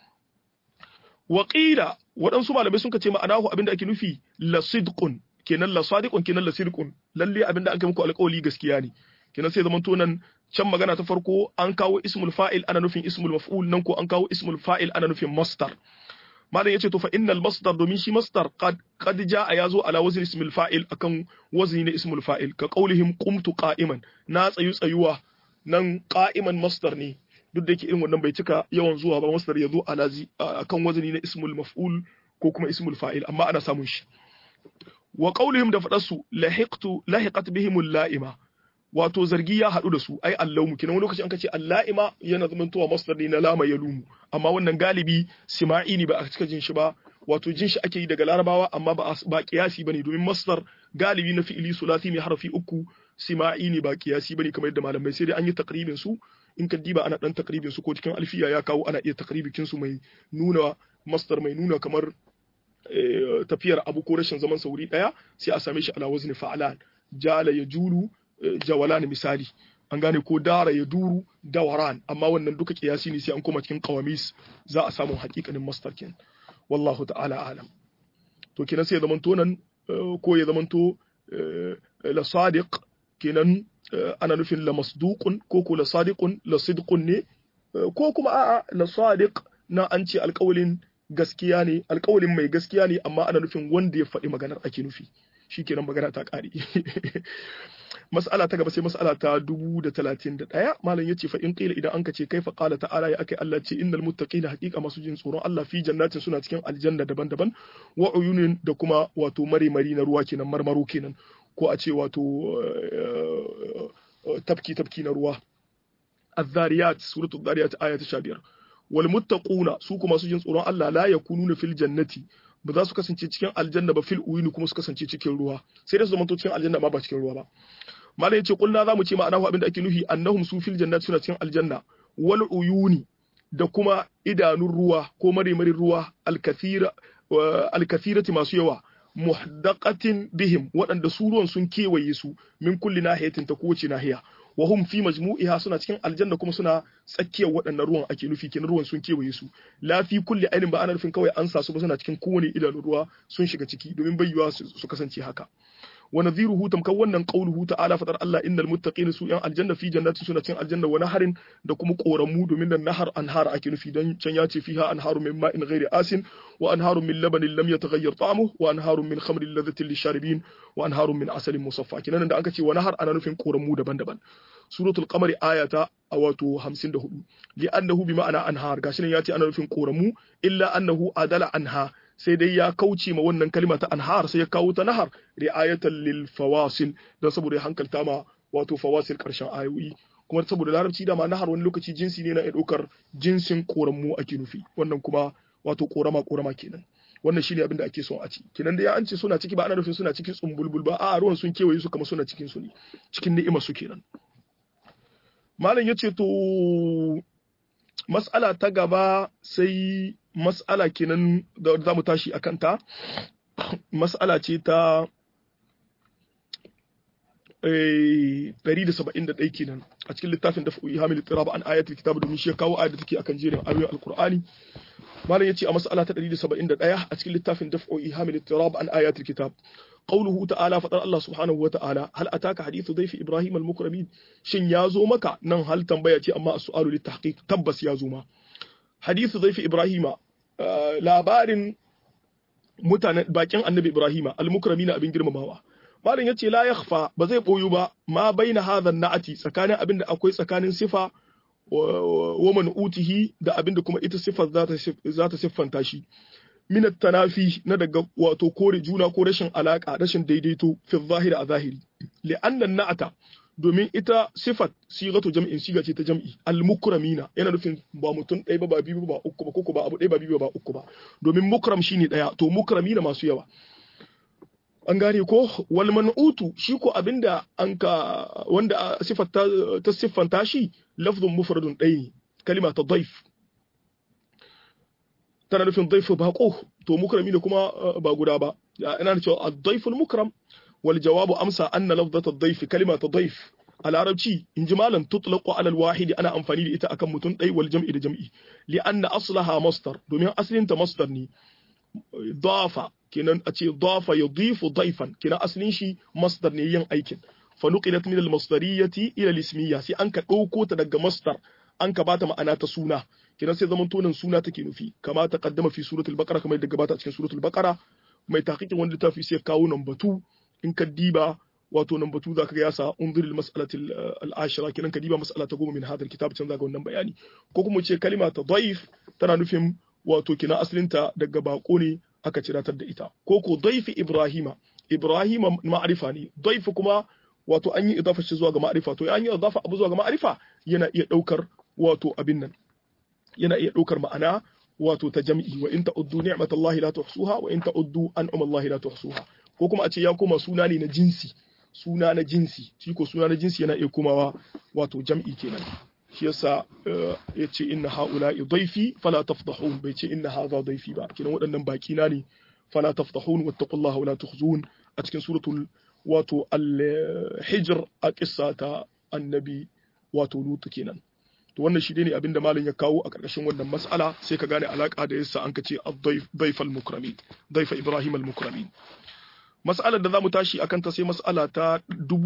waƙila waɗansu malamai sun ce ma'anahu abinda ake nufi la sidqun kenan la sadiqun kenan la sidqun lalle abinda an kai muku alƙawari gaskiya ne kenan sai zamanto nan can magana ta farko an kawo ismul fa'il ana nufin ismul maf'ul nan ko an kawo ismul fa'il ana nufin masdar malam yace to fa innal masdar domin shi masdar qad jaa yazo ala wazn ismul fa'il akan wazni na ismul fa'il ka qaulihim qumtu qa'iman na tsayuwa nan qa'iman masdar ne duk da yake irin wannan bai cika yawan zuwa ba masdar yazo alazi akan wazni na ismul maf'ul ko kuma ismul fa'il amma ana samun shi wa qaulihim da fadarsu lahiqat bihimul la'ima wato zargi ya hadu da su ai allawmu kina wani lokaci an kace alla'ima yana zamantowa masdar ne na lama yalumu amma wannan galibi sima'i ne ba a cika jin shi ba wato jin shi ake yi daga larabawa amma ba kiyasi bane domin masdar galibi na fi'ili sulasi mai harafi uku sima'i ne ba kiyasi bane kamar yadda malamai sai dai an yi takribin su in ka diba ana dan takribin su ko cikin alfiya ya kawo ana iya takribikin su mai nuna masdar mai nuna kamar tafiyar abu ko rashin zaman sauri daya sai a same shi ala wazni fa'alan jala yajulu jawalan misali an gane ko dara ya duru dawaran amma wannan duka kiyasi ne sai an koma cikin qawamis za a samu hakikanin masdar kin wallahu ta'ala alam to kenan sai ya zamanto nan ko ya zamanto la sadiq kenan ana nufin la masduqun ko la sadiqun la sidqun ne ko kuma a'a la sadiq na an ce alƙawalin gaskiya ne alƙawalin mai gaskiya ne amma ana nufin wanda ya faɗi maganar ake nufi shikenan magana ta ƙare mas'ala ta gaba sai mas'ala ta 1031 malam yace fa in qila idan anka ce kaifa qala ta'ala ya akai Allah ce innal muttaqina haqiqa masu jin tsoron Allah fi jannatin suna cikin aljanna daban-daban wa uyunin da kuma wato mari na ruwa kenan marmaro kenan ko a ce wato tafki na ruwa az-zariyat suratul zariyat aya ta 15 wal muttaquna su kuma su jin tsoron Allah la yakununa fil jannati ba za su kasance cikin aljanna ba fil uyuni kuma su kasance cikin ruwa sai da su zamanto cikin aljanna ma ba cikin ruwa ba malai yace kullu za mu ce ma'ana abin da ake nufi annahum su fil jannati suna cikin aljanna wal uyuni da kuma idanun ruwa ko marimarin ruwa alkathirati masu yawa muhdaqatin bihim waɗanda su ruwan sun kewaye su min kulli nahiyatin ta kowace nahiya wa hum fi majmu'iha suna cikin aljanna kuma suna tsakiyar waɗannan ruwan ake nufi kenan ruwan sun kewaye su la fi kulli ainin ba ana nufin kawai an sa su ba suna cikin kowane idanun ruwa sun shiga ciki domin bayyuwa su kasance haka wa nadhiruhu tamkan wannan qauluhu ta'ala fadar Allah innal muttaqina su yan aljanna fi jannati suna cikin aljanna wa naharin da kuma koramu domin nan nahar anhar ake nufi dan can ya ce fiha anharu min ma'in ghairi asin wa anharu min labanin lam yataghayyar ta'amuhu wa anharu min khamrin ladhatin lisharibin wa anharu min asalin musaffa kinan da aka ce wa nahar ana nufin koramu daban-daban suratul qamari ayata wato 54 li'annahu bi ma'ana anhar gashi nan ya ce ana nufin koramu illa annahu adala anha sai dai ya kauce ma wannan kalma ta anhar sai ya kawo ta nahar ri'ayatan lil fawasil dan saboda ya hankalta ma wato fawasil karshen ayoyi kuma saboda larabci da ma nahar wani lokaci jinsi ne na ya daukar jinsin koramu ake nufi wannan kuma wato korama kenan wannan shine abin da ake son a ci kenan da ya an ce suna ciki ba ana nufin suna cikin tsumbulbul ba a ruwan sun kewaye su kamar suna cikin su ne cikin ni'imar su kenan malam yace to mas'ala ta gaba sai mas'ala kenan da za mu tashi a kanta mas'ala ce ta 171 kenan a cikin littafin da fu'i hamil tiraba an ayatul kitab domin shi kawo ayat da take akan jerin ayoyin alqur'ani malam yace a mas'ala ta 171 a cikin littafin da fu'i hamil tiraba an ayatul kitab قوله تعالى فطر الله سبحانه وتعالى هل أتاك حديث ضيف إبراهيم المكرمين شن يازو مكا نن هل تنبيتي أما السؤال للتحقيق تبس يازو ما حديث ضيف إبراهيم labarin mutanen bakin annabi Ibrahima al-mukramina abin girmamawa malin yace la yakhfa ba zai boyu ba ma baina hadha na'ati tsakanin abinda akwai tsakanin sifa wa man'utihi da abinda kuma ita sifar za ta siffanta shi min at-tanafi na daga wato kore juna ko rashin alaka rashin daidaito fi zahiri a zahiri li'anna na'ata domin ita sifat sigatu jam'in siga ce ta jam'i al-mukramina yana nufin ba mutum ɗaya ba biyu ba uku ba koko ba abu ɗaya ba biyu ba uku ba domin mukram shine ɗaya to mukramina masu yawa an gane ko wal man'utu shi ko abinda wanda sifat ta siffanta shi lafzun mufradun ɗaya ne kalima ta daif tana nufin daifu baqo to mukramina kuma ba guda ba ina da cewa ad-daiful mukram والجواب أمسى أن لفظة الضيف كلمة ضيف العربي إن جمالا تطلق على الواحد أنا أنفاني لإتا أكم متن أي والجمع لجمعي لأن أصلها مصدر دومين أصل أنت مصدرني ضاف كنا أتي ضاف يضيف ضيفا كنا أصل شي مصدر نيين أيكن فنقلت من المصدرية إلى الاسمية سي أنك أوكو تدق مصدر أنك بات ما أنا تسونا كنا سيزمنتون سونا تكينو في كما تقدم في سورة البقرة كما يدق بات في سورة البقرة ما يتحقيق وان لتافي سيكاو نمبتو in ka diba wato nan batu zaka ga yasa unziril mas'alatil al-ashira kinan ka diba mas'ala ta goma min hadal kitab can zaka wannan bayani ko kuma ce kalima ta dhaif tana nufin wato kina asalinta daga bako ne aka ciratar da ita ko dhaifi ibrahima ma'rifa ne dhaif kuma wato an yi idafa shi zuwa ga ma'rifa to an yi idafa abu zuwa ga ma'rifa yana iya daukar wato abin nan yana iya daukar ma'ana wato ta jam'i wa in ta'uddu ni'matallahi la tuhsuha wa in ta'uddu an'amallahi la tuhsuha ko kuma a ce ya koma suna ne na jinsi, suna na jinsi, shi ko suna na jinsi yana iya komawa wato jam'i kenan. Shi yasa ya ce inna ha'ula'i dhaifi fala tafdahun, bai ce inna hadha dhaifi ba, kenan waɗannan baki na ne fala tafdahun wattaqullaha wala tukhzun a cikin suratul wato al-hijr a kissa ta annabi wato lutu kenan. To wannan shi ne abinda malam ya kawo a ƙarƙashin wannan mas'ala, sai ka gane alaka da yasa an ka ce ad-dhayf al-mukramin, dhayf Ibrahim al-mukramin. Mas'alar da zamu tashi akan ta sai mas'ala ta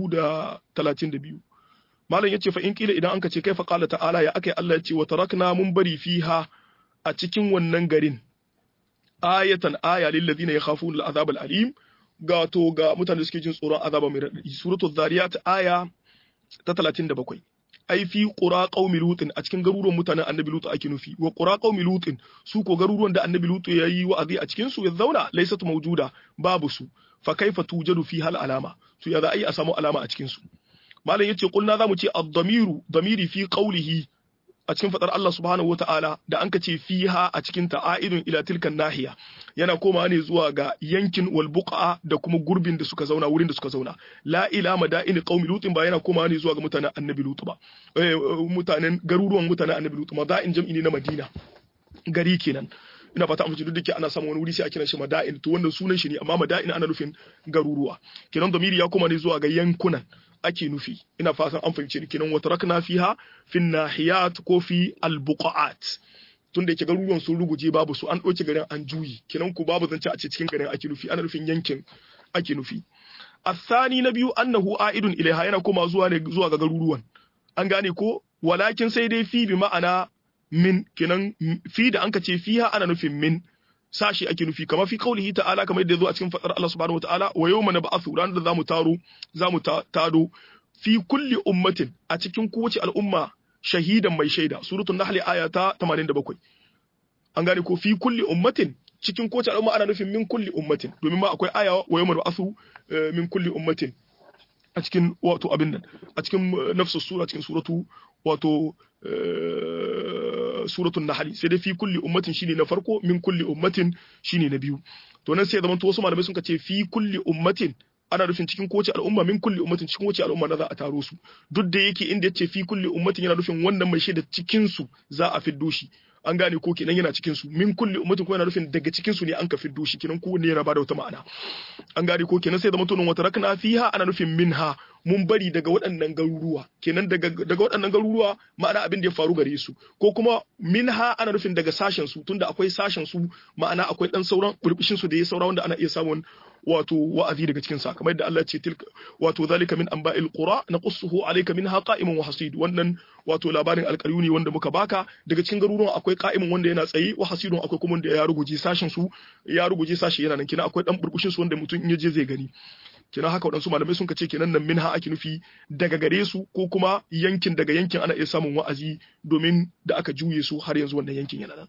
1032. Malam yace fa in kila idan an ka ce kai fa qala ta'ala ya akai Allah yace wa tarakna mun bari fiha a cikin wannan garin ayatan aya lil ladina yakhafuna al-azab al-alim, ga mutane da suke jin tsoron azaba mai radadi. Suratul Zariyat aya ta 37. Ai fi qura qaumi lutin, a cikin garuruwan mutanen annabi lutu ake nufi. Wa qura qaumi lutin, su ko garuruwan da annabi lutu yayi wa'azi a cikin su ya zauna laysat mawjuda, babu su. Fa kaifa tujadu fi hal alama, to ya za a yi a samu alama a cikin su. Malam yace kulna zamu ce ad-damiru damiri fi qawlihi a cikin fadar Allah subhanahu wata'ala da anka ce fiha a cikin ta'aidun ila tilkan nahiya, yana komawa ne zuwa ga yankin wal buqa da kuma gurbin da suka zauna, wurin da suka zauna. La ila madaini qaumi lutin, ba yana komawa ne zuwa ga mutanen annabi lutu ba, garuruwan mutanen annabi lutu. Madain jam'i ne na Madina, gari kenan. Ina fata amince duk dake ana samun wani wuri sai a kira shi madain, to wannan sunan shi ne, amma madain ana nufin garuruwa kenan. Damiri ya koma ne zuwa ga yankunan ake nufi. Ina fatan an fahimce ni kenan. Wa tarakna fiha fi nahiyat ko fi albuqaat, tunda yake garuruwan sun ruguje babu su, an ɗauke garin an juyi kenan, ku babu zance a ce cikin garin ake nufi, ana nufin yankin ake nufi. Asani na biyu annahu aidun ilaiha, yana koma zuwa ga garuruwan, an gane ko. Walakin sai dai fi bi ma'ana min, kenan fi da anka ce fiha ana nufin min sashi ake nufi, kamar fi qaulihi ta'ala, kamar yadda zo a cikin fadar Allah subhanahu wataala wa yawma nab'athu, ran da zamu tado fi kulli ummatin, a cikin kowace al'umma shahidan mai shaida. Suratul Nahl aya ta 87. An gane ko fi kulli ummatin, cikin kowace al'umma ana nufin min kulli ummatin, domin ma akwai aya wa yawma nab'athu min kulli ummatin a cikin wato abin nan, a cikin nafsu sura, cikin suratu wato suratul Nahl, sai dai fi kulli ummatin shine na farko, min kulli ummatin shine na biyu. To nan sai zaman to wasu malamai sun ce fi kulli ummatin ana nufin cikin kowace al'umma, min kulli ummatin cikin kowace al'umma na za a taro su. Duk da yake inda yace fi kulli ummatin yana nufin wannan mai shaida cikin su za a fiddo shi, an gane ko kenan yana cikin su. Min kulli ummatin ko yana nufin daga cikin su ne an ka fiddo shi, kenan kowanne yana bada wata ma'ana, an gane ko kenan sai zaman to nan wata rakna fiha ana nufin minha, mun bari daga waɗannan garuruwa, kenan daga waɗannan garuruwa ma'ana abin da ya faru gare su, ko kuma minha ana nufin daga sashen su, tunda akwai sashen su ma'ana akwai dan sauran burbushin su da ya saura wanda ana iya samun wato wa'azi daga cikin sa, kamar yadda Allah ya ce tilka wato zalika min anba'il qura naqussuhu alayka minha qa'imun wa hasid. Wannan wato labarin alƙaryu ne wanda muka baka, daga cikin garuruwan akwai qa'imun wanda yana tsaye, wa hasidun akwai kuma wanda ya ruguje sashen su, ya ruguje sashi yana nan, kina akwai dan burbushin su wanda mutum in ya je zai gani. Kenan haka waɗansu malamai sun ce kenan nan minha ake nufi daga gare su, ko kuma yankin, daga yankin ana iya samun wa'azi domin da aka juye su har yanzu wannan yankin yana nan.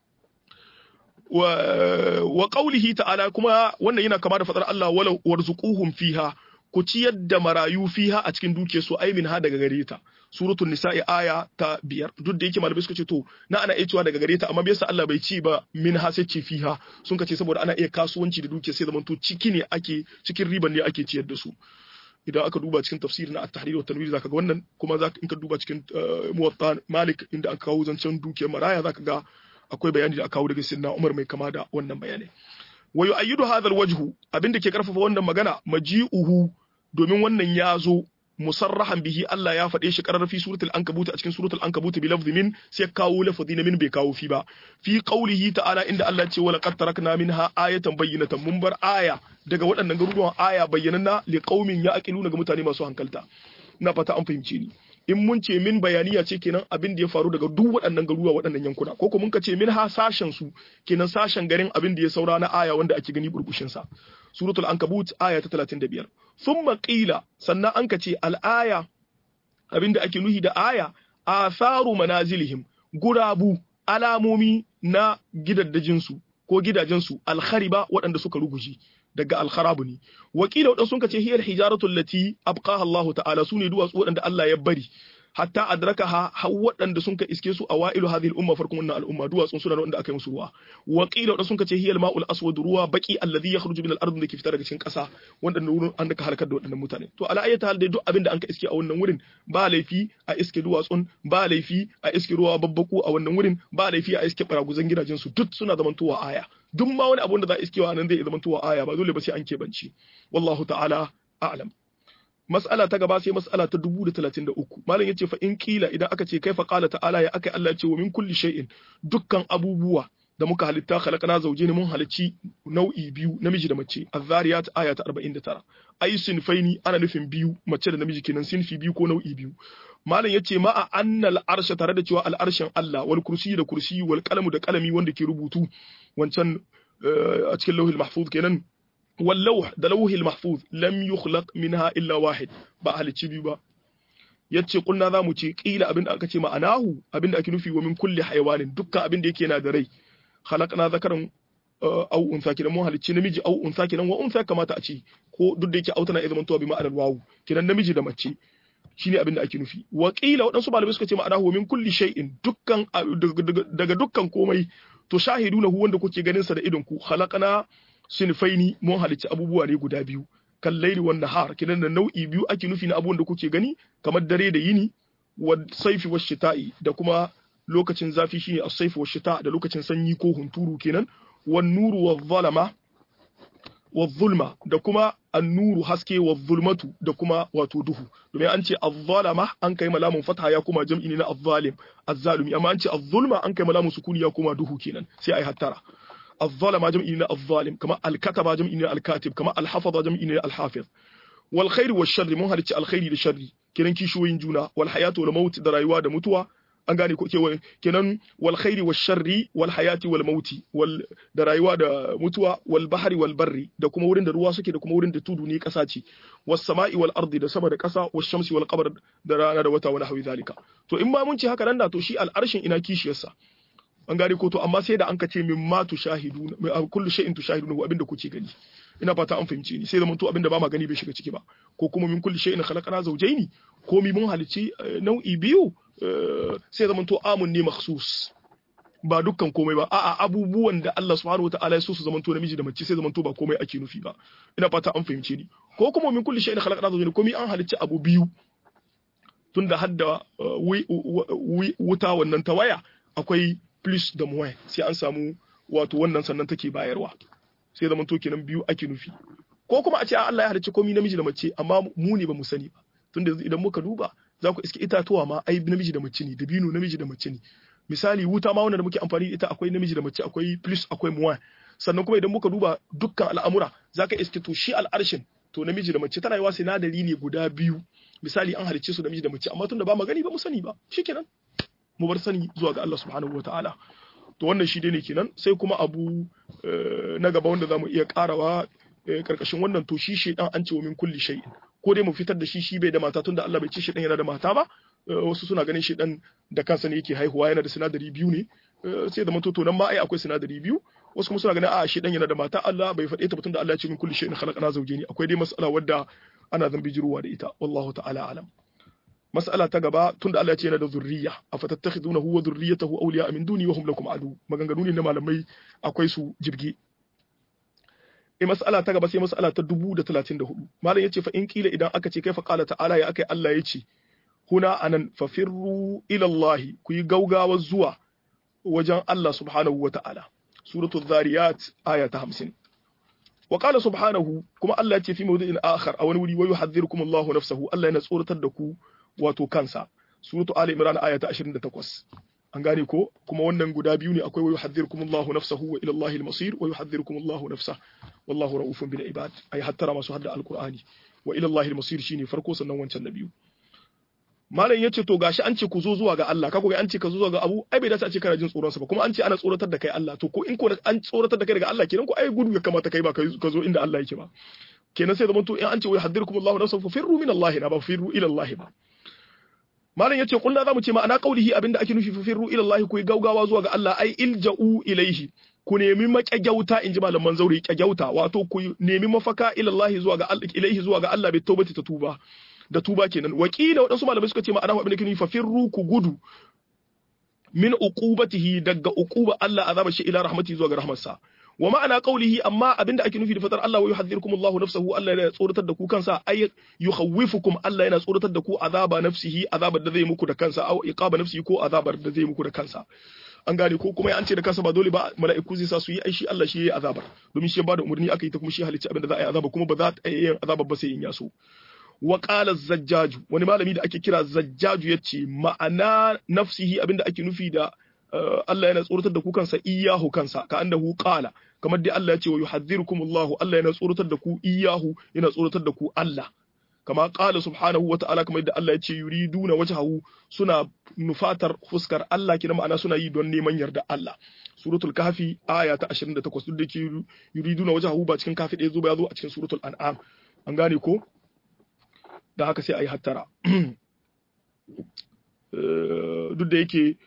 Wa qaulihi ta'ala, kuma wannan yana kama da fadar Allah wala warzuquhum fiha, ku ciyar da marayu fiha a cikin dukiyar su, ai minha daga gare ta. Suratul Nisa'i aya ta 5. Duk da yake malamai suka ce to na ana iya cewa daga gare ta, amma bai sa Allah bai ci ba minha sai ce fiha, sun kace saboda ana iya kasuwanci da dukiyar sai zaman to cikin riban ne ake ciyar da su. Idan aka duba cikin tafsir na at-tahrir wa tanwir zaka ga wannan, kuma zaka in ka duba cikin muwatta Malik inda aka kawo zancen dukiyar maraya zaka ga akwai bayani da aka kawo daga Sayyidina Umar mai kama da wannan bayani. Wa yu'ayyidu hadha al-wajhu, abinda ke karfafa wannan magana maji'uhu, domin wannan ya zo musarrahan bihi, Allah ya faɗe shi ƙarar fi suratul ankabut, a cikin suratul ankabut bi lafzi min, sai kawo lafazi na min bai kawo fi ba. Fi qaulihi ta'ala, inda Allah ce wala qad tarakna minha ayatan bayyinatan, mun bar aya daga waɗannan garuruwan, aya bayyananna li qaumin ya'qiluna, ga mutane masu hankalta. Ina fata an fahimce ni. In mun ce min bayaniya ce kenan abin da ya faru daga duk waɗannan garuruwa, waɗannan yankuna, ko kuma mun ka ce min ha sashen su, kenan sashen garin abin da ya saura na aya wanda ake gani burbushin sa. Suratul ankabut aya ta 35. Thumma qila, sannan an ka ce al-aya, abin da ake nuhi da aya, atharu manazilihim, gurabu, alamomi na gidaddajin su ko gidajen su, al-khariba, waɗanda suka ruguji daga al-kharabu ne. Wakila waɗansu sun ka ce hiyar hijaratul lati abqaha Allah ta'ala, sune duwatsu waɗanda Allah ya bari hatta adrakaha har waɗanda sun ka iske su awailu hadhihi al-umma farkon wannan al'umma duwatsun suna wanda aka yi musu ruwa wa qila wadanda sun ka ce hiya al-ma'ul aswad ruwa baki alladhi yakhruju min al-ard da ke fita daga cikin ƙasa wanda wurin an ka halakar da waɗannan mutane to ala ayyata hal dai duk abin da an ka iske a wannan wurin ba laifi a iske duwatsun ba laifi a iske ruwa babbaku a wannan wurin ba laifi a iske baraguzan gidajen su duk suna zamantowa aya duk ma wani abun da za a iskewa nan zai zamantowa aya ba dole ba sai an kebanci wallahu ta'ala a'lam. Mas'ala ta gaba sai mas'ala ta 1033 malam yace fa in kila idan aka ce kaifa qala ta'ala ya akai Allah ya ce wa min kulli shay'in dukkan abubuwa da muka halitta khalaqna zawjayn mun halicci nau'i biyu namiji da mace az-zariyat aya ta 49 ay sinfaini ana nufin biyu mace da namiji kenan sinfi biyu ko nau'i biyu malam yace ma'a annal arsha tare da cewa al-arshin Allah wal kursi da kursi wal qalamu da qalami wanda ke rubutu wancan a cikin lauhil mahfuz kenan واللوح ده لوح المحفوظ لم يخلق منها إلا واحد ba halicci biyu ba yace kunna zamu ce kila abin da aka ce ma'anahu abin da ake nufi wa min kulli hayawanin dukkan abin da yake yana da rai khalaqna zakaran aw unsa kidan mun halicci namiji aw unsa kidan wa unsa kamata a ce ko duk da yake autana ya zamantowa bi ma'anar wawu kidan namiji da mace shine abin da ake nufi wa kila wadansu malamai suka ce ma'anahu wa min kulli shay'in dukkan daga dukkan komai to shahiduna hu wanda kuke ganin sa da idon ku khalaqna sinfaini mun halicci abubuwa ne guda biyu kan laili wan nahar kidan da nau'i biyu ake nufi na abubuwan da kuke gani kamar dare da yini wa saifi wa shita'i da kuma lokacin zafi shine as-saifu wa shita' da lokacin sanyi ko hunturu kenan wan nuru wa zalama wa zulma da kuma an-nuru haske wa zulmatu da kuma wato duhu domin an ce az-zalama an kai malamun fatha ya kuma jam'i ne na az-zalim az-zalimi amma an ce az-zulma an kai malamun sukuni ya kuma duhu kenan sai ai hattara الظلم جمع الظالم كما الكتب جمع الكاتب كما الحفظ جمع الحافظ والخير والشر mun halicci alkhairi da sharri kenan kishiyoyin juna wal hayatu wal maut da rayuwa da mutuwa an gane ko kenan wal khairi wash sharri wal hayati wal mauti wal da rayuwa da mutuwa wal bahri wal barri da kuma wurin da ruwa suke da kuma wurin da tudu ne kasa ce was sama'i wal ardi da sama da kasa was shamsi wal qamar da rana da wata wala hawi zalika to in ba mun ce haka nan da to shi al arshin ina kishiyarsa an gane ko to amma sai da an ka ce min ma tushahiduna kullu shay'in tushahiduna abinda kuke gani ina fata an fahimce ni sai da mun to abinda ba ma gani bai shiga ciki ba ko kuma min kullu shay'in khalaqna zawjaini ko mi mun halici nau'i biyu sai da mun to amun ne makhsus ba dukkan komai ba a'a abubuwan da Allah subhanahu wataala ya so su zamanto namiji da mace sai zamanto ba komai ake nufi ba ina fata an fahimce ni ko kuma min kullu shay'in khalaqna zawjaini ko mi an halici abu biyu tunda hadda wuta wannan tawaya akwai plus da moins sai an samu wato wannan sannan take bayarwa sai zaman to kenan biyu ake nufi ko kuma a ce Allah ya halicci komai namiji da mace amma mu ne ba mu sani ba tunda idan muka duba za ku iske itatuwa ma ai namiji da mace ne dabino namiji da mace ne misali wuta ma wannan da muke amfani da ita akwai namiji da mace akwai plus akwai moins sannan kuma idan muka duba dukkan al'amura zaka iske to shi al'arshin to namiji da mace tana yawa sinadari ne guda biyu misali an halicce su namiji da mace amma tunda ba magani ba mu sani ba shikenan mu bar sani zuwa ga Allah subhanahu ta'ala. To wannan shi dai ne kenan sai kuma abu na gaba wanda zamu iya karawa karkashin wannan to shi shedan an ce wa min kulli shay'in ko dai mu fitar da shi bai da mata tunda Allah bai ce shedan yana da mata ba wasu suna ganin shedan da kansa ne yake haihuwa yana da sinadari biyu ne sai da to nan ma ai akwai sinadari biyu wasu kuma suna ganin a shedan yana da mata Allah bai faɗe ta tunda Allah ya ce min kulli shay'in khalaqna zawjayn akwai dai mas'ala wadda ana zambi jiruwa da ita wallahu ta'ala alam. Mas'ala ta gaba tunda Allah ya ce yana da zurriya afatattakhidunahu wa dhurriyyatahu awliya min duni wa hum lakum adu maganganu ne na malamai akwai su jirgi mas'ala ta gaba sai mas'ala ta 1034 malam yace fa in kila idan aka ce kaifa qala ta'ala ya akai Allah yace huna anan fafirru ila Allah ku yi gaugawa zuwa wajen Allah subhanahu wa ta'ala suratul zariyat aya ta 50 wa qala subhanahu kuma Allah yace fi mawdi'in akhar a wani wuri wa yuhadhdhirukum Allahu nafsahu Allah yana tsoratar da ku wato kansa suratu ali imran aya ta 28 an gane ko kuma wannan guda biyu ne akwai wa yuhadhdhirukumullahu nafsahu wa ila Allahil masir wa yuhadhdhirukumullahu nafsahu wallahu raufun bil ibad ay hattara masu hadda alqur'ani wa ila Allahil masir shine farko sannan wancan na biyu malam yace to gashi an ce ku zo zuwa ga Allah kago ga an ce ka zo zuwa ga abu ai bai dace a ce kana jin tsoron sa ba kuma an ce ana tsoratar da kai Allah to ko in ko an tsoratar da kai daga Allah kenan ko ai gudu ya kamata kai ba ka zo inda Allah yake ba kenan sai zaman to in an ce wa yuhadhdhirukumullahu nafsahu fa firru min Allah na ba firru ila Allah ba malam yace kullu zamu ce ma'ana qaulihi abinda ake nufi fafirru ila Allah ku gaugawa zuwa ga Allah ai ilja'u ilaihi ku nemi maƙyagyauta inji malaman zauri ƙyagyauta wato ku nemi mafaka ila Allah zuwa ga Allah ilaihi zuwa ga Allah bi tawbati ta tuba da tuba kenan wakila wadansu malamai suka ce ma'ana abin da ke fa firru ku gudu min uqubatihi daga uquba Allah azaba shi ila rahmati zuwa ga rahmarsa wa ma'ana qawlihi amma abinda ake nufi da fatar Allah wa yuhadhdhirukumullahu nafsahu Allah yana tsoratar da ku kansa ay yukhawwifukum Allah yana tsoratar da ku azaba nafsihi azabar da zai muku da kansa aw iqaba nafsihi ko azabar da zai muku da kansa an gane ko kuma an ce da kansa ba dole ba mala'iku zai sa su yi aishi Allah shi yayi azabar domin shi ya bada umarni aka yi ta kuma shi halicci abinda za a yi azaba kuma ba za ta yi azabar ba sai in yaso wa qala zajjaju wani malami da ake kira zajjaju yace ma'ana nafsihi abinda ake nufi da Allah yana tsoratar da ku kansa iyahu kansa ka annahu qala kamar dai Allah ya ce wa yuhadhdhirukumullahu Allah yana tsoratar da ku iyahu yana tsoratar da ku Allah kama qala subhanahu wa ta'ala kamar da Allah ya ce yuriduna wajhahu suna nufatar fuskar Allah kina ma'ana suna yi don neman yarda Allah suratul kahfi aya ta 28 duk da ke yuriduna wajhahu ba cikin kafi ɗaya zo ba ya zo a cikin suratul an'am an gane ko da haka sai ayi hattara duk da yake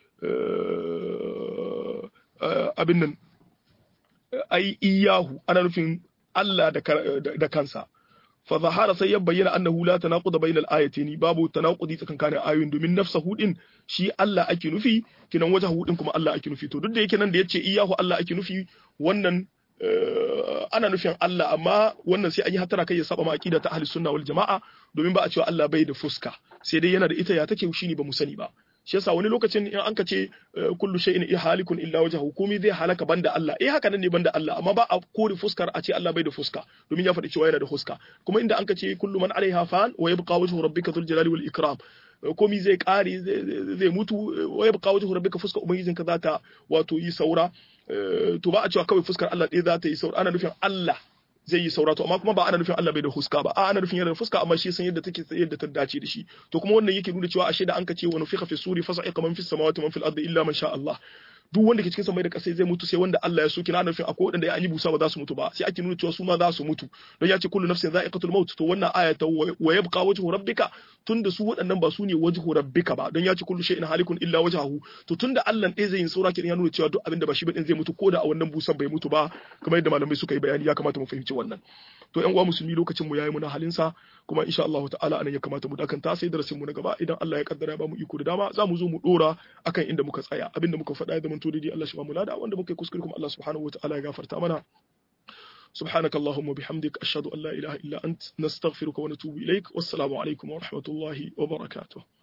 abin nan ai iyahu ana nufin Allah da kansa fa zahara sai ya bayyana annahu la tanaquda bainal ayatayn babu tanaqudi tsakankanin ayoyin domin nafsuhu din shi Allah ake nufi kinan wajhu din kuma Allah ake nufi to duk da yake nan da yace iyahu Allah ake nufi wannan ana nufin Allah amma wannan sai an yi hatara kai ya saba ma aqida ta ahli sunna wal jamaa domin ba a cewa Allah bai da fuska sai dai yana da ita ya take shi ne ba mu sani ba shi yasa wani lokacin in an ka ce kullu shay'in halikun illa wajhahu komai zai halaka banda Allah haka nan ne banda Allah amma ba a kore fuskar a ce Allah bai da fuska domin ya faɗi cewa yana da fuska kuma inda an ka ce kullu man alaiha fan wa yabqa wajhu rabbika dhul jalali wal ikram komai zai kare zai mutu wa yabqa wajhu rabbika fuska ubangijinka za ta wato yi saura to ba a cewa kawai fuskar Allah ɗaya za ta yi saura ana nufin Allah zai yi saura to amma kuma ba ana nufin Allah bai da fuska ba ana nufin yana da fuska amma shi san yadda take yadda ta dace da shi to kuma wannan yake nuna cewa ashe da an ka ce wa nufiqa fi suri fasa'iqa man fis samawati man fil ardi illa man sha Allah duk wanda ke cikin samai da ƙasa zai mutu sai wanda Allah ya so kina nufin akwai wanda ya yi busa ba za su mutu ba sai ake nuna cewa su ma za su mutu don ya ce kullu nafsin za'iqatul maut to wannan aya ta wa yabqa wajhu rabbika tunda su waɗannan ba su ne wajhu rabbika ba don ya ce kullu shay'in halikun illa wajhahu to tunda Allah ɗaya zai yin saura kin ya nuna cewa duk abinda ba shi ba din zai mutu ko da a wannan busan bai mutu ba kamar yadda malamai suka yi bayani ya kamata mu fahimci wannan to ƴan uwa musulmi lokacin mu yayi muna halin sa kuma insha Allah ta'ala anan ya kamata mu dakanta sai darasin mu na gaba idan Allah ya kaddara ba mu iko da dama za mu zo mu dora akan inda muka tsaya abinda muka faɗa ya zamanto daidai Allah shi ba mu lada wanda muka yi kuskure kuma Allah subhanahu wa ta'ala ya gafarta mana سبحانك اللهم وبحمدك أشهد أن لا إله إلا أنت نستغفرك ونتوب إليك والسلام عليكم ورحمة الله وبركاته